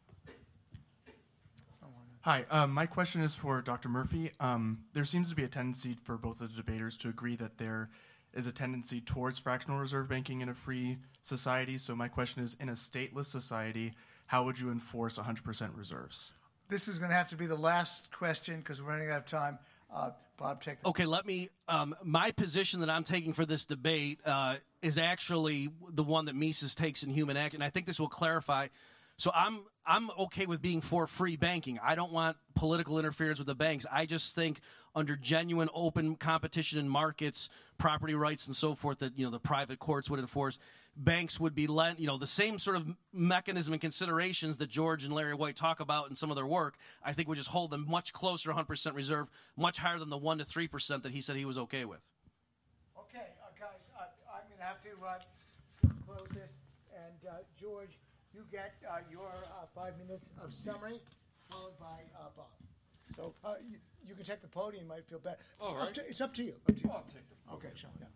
S10: Hi, um, my question is for Doctor Murphy. Um, there seems to be a tendency for both of the debaters to agree that there is a tendency towards fractional reserve banking in a free society. So my question is, in a stateless society, how would you enforce one hundred percent reserves?
S3: This is going to have to be the last question because we're running out of time. Uh, Bob, take the
S1: Okay, let me. Um, my position that I'm taking for this debate uh, is actually the one that Mises takes in Human Action. I think this will clarify. So I'm I'm okay with being for free banking. I don't want political interference with the banks. I just think under genuine open competition in markets, property rights and so forth that, you know, the private courts would enforce, banks would be lent, you know, the same sort of mechanism and considerations that George and Larry White talk about in some of their work. I think we just hold them much closer to one hundred percent reserve, much higher than the one to three percent that he said he was okay with.
S3: Okay, uh, guys, uh, I'm going to have to uh, close this. And uh, George, you get uh, your uh, five minutes of summary, followed by uh, Bob. So uh, you, you can take the podium. You might feel better.
S9: All
S3: Up
S9: right.
S3: to, it's up to you. Up to you.
S9: I'll take the podium.
S3: Okay, sure. Yeah,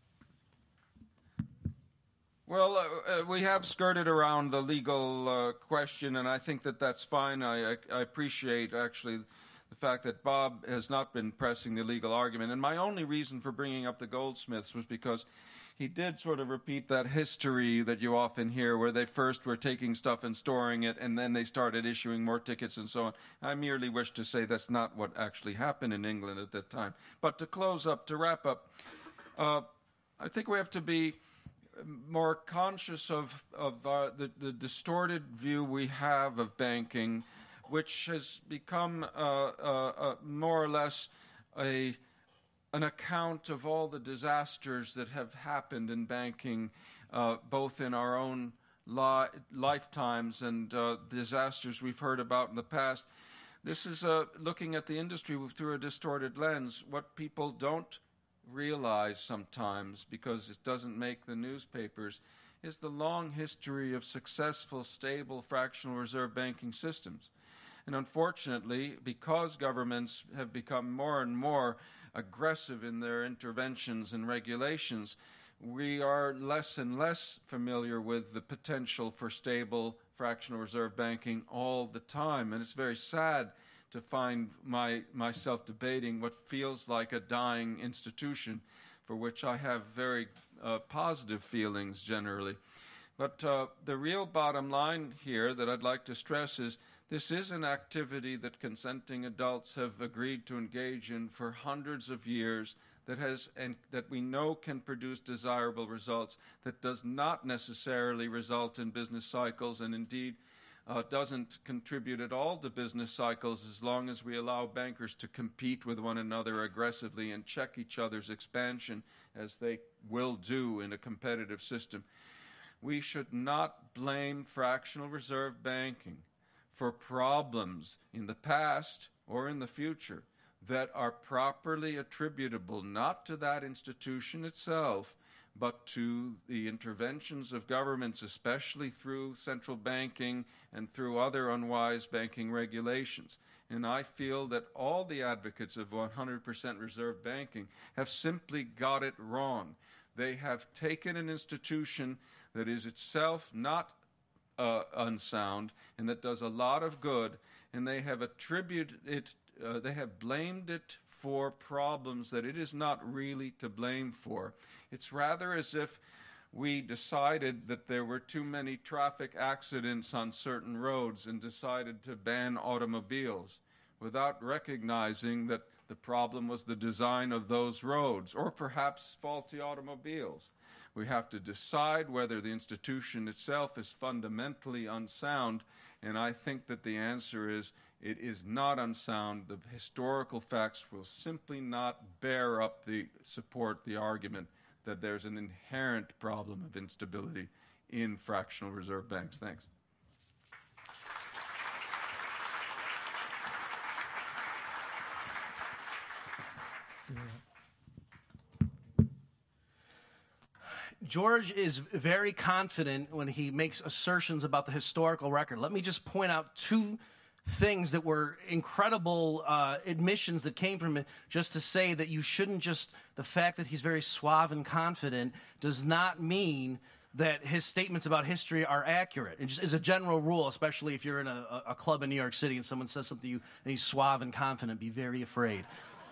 S3: yeah, yeah.
S9: Well, uh, uh, we have skirted around the legal uh, question, and I think that that's fine. I, I, I appreciate, actually, the fact that Bob has not been pressing the legal argument. And my only reason for bringing up the Goldsmiths was because he did sort of repeat that history that you often hear where they first were taking stuff and storing it, and then they started issuing more tickets and so on. I merely wish to say that's not what actually happened in England at that time. But to close up, to wrap up, uh, I think we have to be more conscious of, of uh, the, the distorted view we have of banking, which has become uh, uh, uh, more or less a an account of all the disasters that have happened in banking, uh, both in our own li- lifetimes and uh, disasters we've heard about in the past. This is uh, looking at the industry through a distorted lens. What people don't realize sometimes, because it doesn't make the newspapers, is the long history of successful, stable, fractional reserve banking systems. And unfortunately, because governments have become more and more aggressive in their interventions and regulations, we are less and less familiar with the potential for stable fractional reserve banking all the time. And it's very sad to find my, myself debating what feels like a dying institution, for which I have very uh, positive feelings generally. But uh, the real bottom line here that I'd like to stress is this is an activity that consenting adults have agreed to engage in for hundreds of years, that has and that we know can produce desirable results, that does not necessarily result in business cycles, and indeed uh, doesn't contribute at all to business cycles as long as we allow bankers to compete with one another aggressively and check each other's expansion, as they will do in a competitive system. We should not blame fractional reserve banking for problems in the past or in the future that are properly attributable not to that institution itself, but to the interventions of governments, especially through central banking and through other unwise banking regulations. And I feel that all the advocates of one hundred percent reserve banking have simply got it wrong. They have taken an institution that is itself not Uh, unsound and that does a lot of good, and they have attributed it, uh, they have blamed it for problems that it is not really to blame for. It's rather as if we decided that there were too many traffic accidents on certain roads and decided to ban automobiles without recognizing that the problem was the design of those roads, or perhaps faulty automobiles. We have to decide whether the institution itself is fundamentally unsound, and I think that the answer is it is not unsound. The historical facts will simply not bear up the support the argument that there's an inherent problem of instability in fractional reserve banks. Thanks.
S1: George is very confident when he makes assertions about the historical record. Let me just point out two things that were incredible uh, admissions that came from it, just to say that you shouldn't just, the fact that he's very suave and confident does not mean that his statements about history are accurate. It just is a general rule, especially if you're in a, a club in New York City and someone says something to you and he's suave and confident, be very afraid.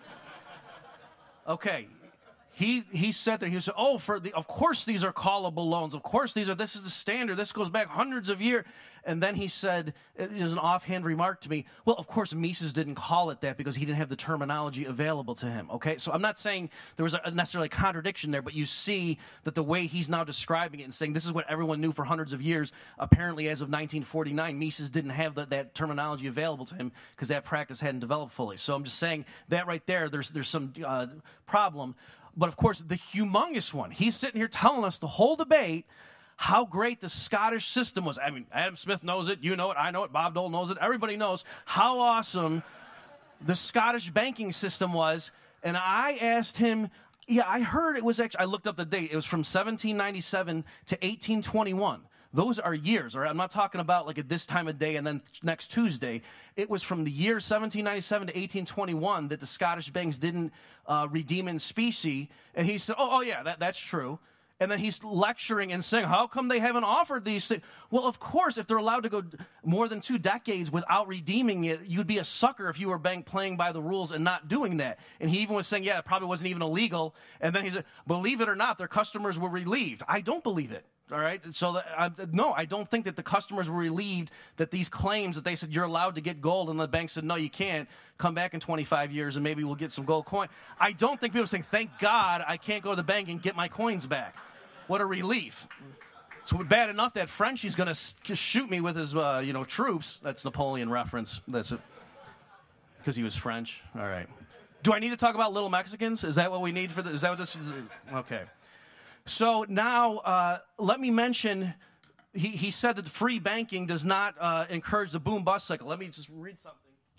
S1: Okay. He he said that he said, oh, for the of course these are callable loans. Of course these are. This is the standard. This goes back hundreds of years. And then he said, it was an offhand remark to me. Well, of course Mises didn't call it that because he didn't have the terminology available to him. Okay, so I'm not saying there was a necessarily a contradiction there, but you see that the way he's now describing it and saying this is what everyone knew for hundreds of years. Apparently, as of nineteen forty-nine, Mises didn't have the, that terminology available to him because that practice hadn't developed fully. So I'm just saying that right there. There's there's some uh, problem. But, of course, the humongous one, he's sitting here telling us the whole debate how great the Scottish system was. I mean, Adam Smith knows it, you know it, I know it, Bob Dole knows it, everybody knows how awesome the Scottish banking system was. And I asked him, yeah, I heard it was actually, I looked up the date, it was from seventeen ninety-seven to eighteen twenty-one. Those are years, all right? I'm not talking about like at this time of day and then next Tuesday. It was from the year seventeen ninety-seven to eighteen twenty-one that the Scottish banks didn't uh, redeem in specie. And he said, oh, oh yeah, that, that's true. And then he's lecturing and saying, how come they haven't offered these things? Well, of course, if they're allowed to go more than two decades without redeeming it, you'd be a sucker if you were a bank playing by the rules and not doing that. And he even was saying, yeah, it probably wasn't even illegal. And then he said, believe it or not, their customers were relieved. I don't believe it. All right. So, that, I, no, I don't think that the customers were relieved that these claims that they said you're allowed to get gold and the bank said, no, you can't. Come back in twenty-five years and maybe we'll get some gold coin. I don't think people think, thank God I can't go to the bank and get my coins back. What a relief. It's bad enough that Frenchie's going to just shoot me with his, uh, you know, troops. That's Napoleon reference. That's it. Because he was French. All right. Do I need to talk about little Mexicans? Is that what we need for this? Is that what this is? Okay. So now, uh, let me mention, he, he said that free banking does not uh, encourage the boom-bust cycle. Let me just read something.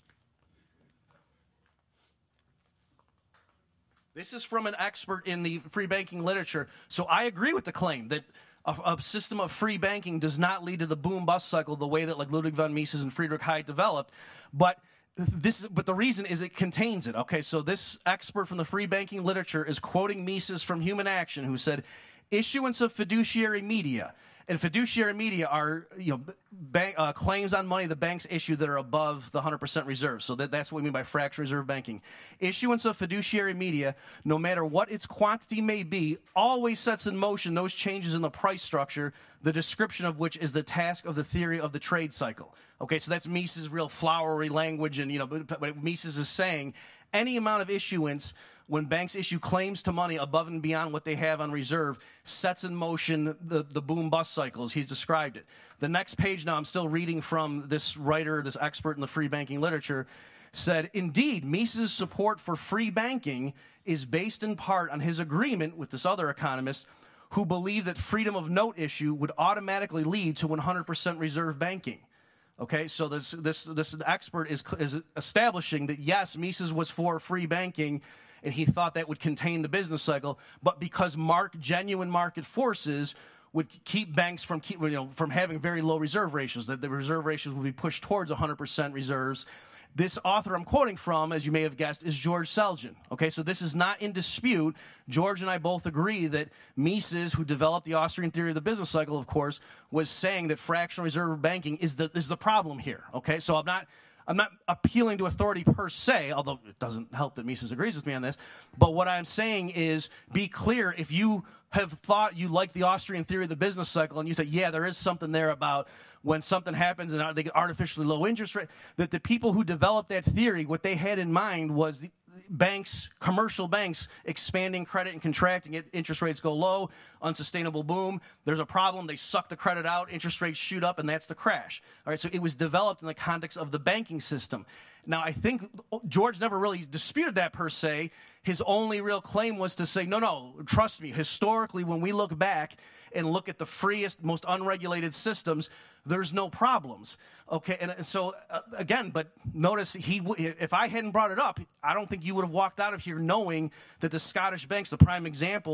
S1: This is from an expert in the free banking literature. So I agree with the claim that a, a system of free banking does not lead to the boom-bust cycle the way that like Ludwig von Mises and Friedrich Hayek developed. But This, but the reason is it contains it. Okay, so this expert from the free banking literature is quoting Mises from Human Action, who said, issuance of fiduciary media. And fiduciary media are, you know, bank, uh, claims on money the banks issue that are above the one hundred percent reserve. So that, that's what we mean by fractional reserve banking. Issuance of fiduciary media, no matter what its quantity may be, always sets in motion those changes in the price structure, the description of which is the task of the theory of the trade cycle. Okay, so that's Mises' real flowery language, and you know, but Mises is saying any amount of issuance, when banks issue claims to money above and beyond what they have on reserve, sets in motion the, the boom-bust cycle, as he's described it. The next page now, I'm still reading from this writer, this expert in the free banking literature, said, indeed, Mises' support for free banking is based in part on his agreement with this other economist who believed that freedom of note issue would automatically lead to one hundred percent reserve banking. Okay, so this this this expert is is establishing that yes, Mises was for free banking, and he thought that would contain the business cycle, but because mark genuine market forces would keep banks from keep you know from having very low reserve ratios, that the reserve ratios would be pushed towards one hundred percent reserves. This author I'm quoting from, as you may have guessed, is George Selgin. Okay, so this is not in dispute. George and I both agree that Mises, who developed the Austrian theory of the business cycle, of course, was saying that fractional reserve banking is the is the problem here. Okay, so I'm not I'm not appealing to authority per se, although it doesn't help that Mises agrees with me on this. But what I'm saying is, be clear, if you have thought you like the Austrian theory of the business cycle and you say, yeah, there is something there about when something happens and they get artificially low interest rate, that the people who developed that theory, what they had in mind was the banks, commercial banks, expanding credit and contracting it. Interest rates go low, unsustainable boom. There's a problem. They suck the credit out. Interest rates shoot up, and that's the crash. All right, so it was developed in the context of the banking system. Now, I think George never really disputed that per se. His only real claim was to say, no, no, trust me. Historically, when we look back and look at the freest, most unregulated systems, there's no problems. Okay, and so, uh, again, but notice, he if I hadn't brought it up, I don't think you would have walked out of here knowing that the Scottish banks, the prime example,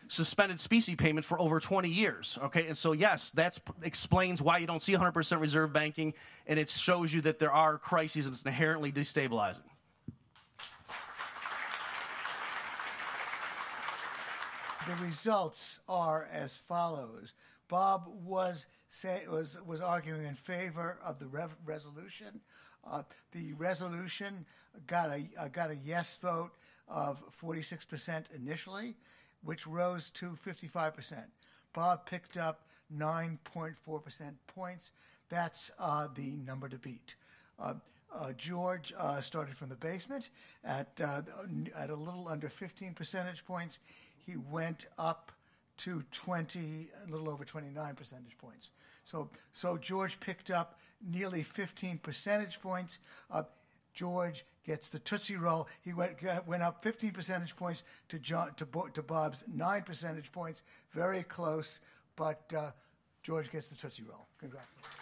S1: suspended specie payment for over twenty years. Okay, and so yes, that explains why you don't see one hundred percent reserve banking, and it shows you that there are crises and it's inherently destabilizing.
S3: The results are as follows. Bob was say, was was arguing in favor of the rev- resolution. Uh, the resolution got a uh, got a yes vote of forty-six percent initially, which rose to fifty-five percent. Bob picked up nine point four percent points. That's uh, the number to beat. Uh, uh, George uh, started from the basement at uh, at a little under fifteen percentage points. He went up to twenty, a little over twenty-nine percentage points. So, so George picked up nearly fifteen percentage points. Uh, George gets the Tootsie Roll. He went went up fifteen percentage points to John, to, Bo, to Bob's nine percentage points. Very close, but uh, George gets the Tootsie Roll. Congratulations.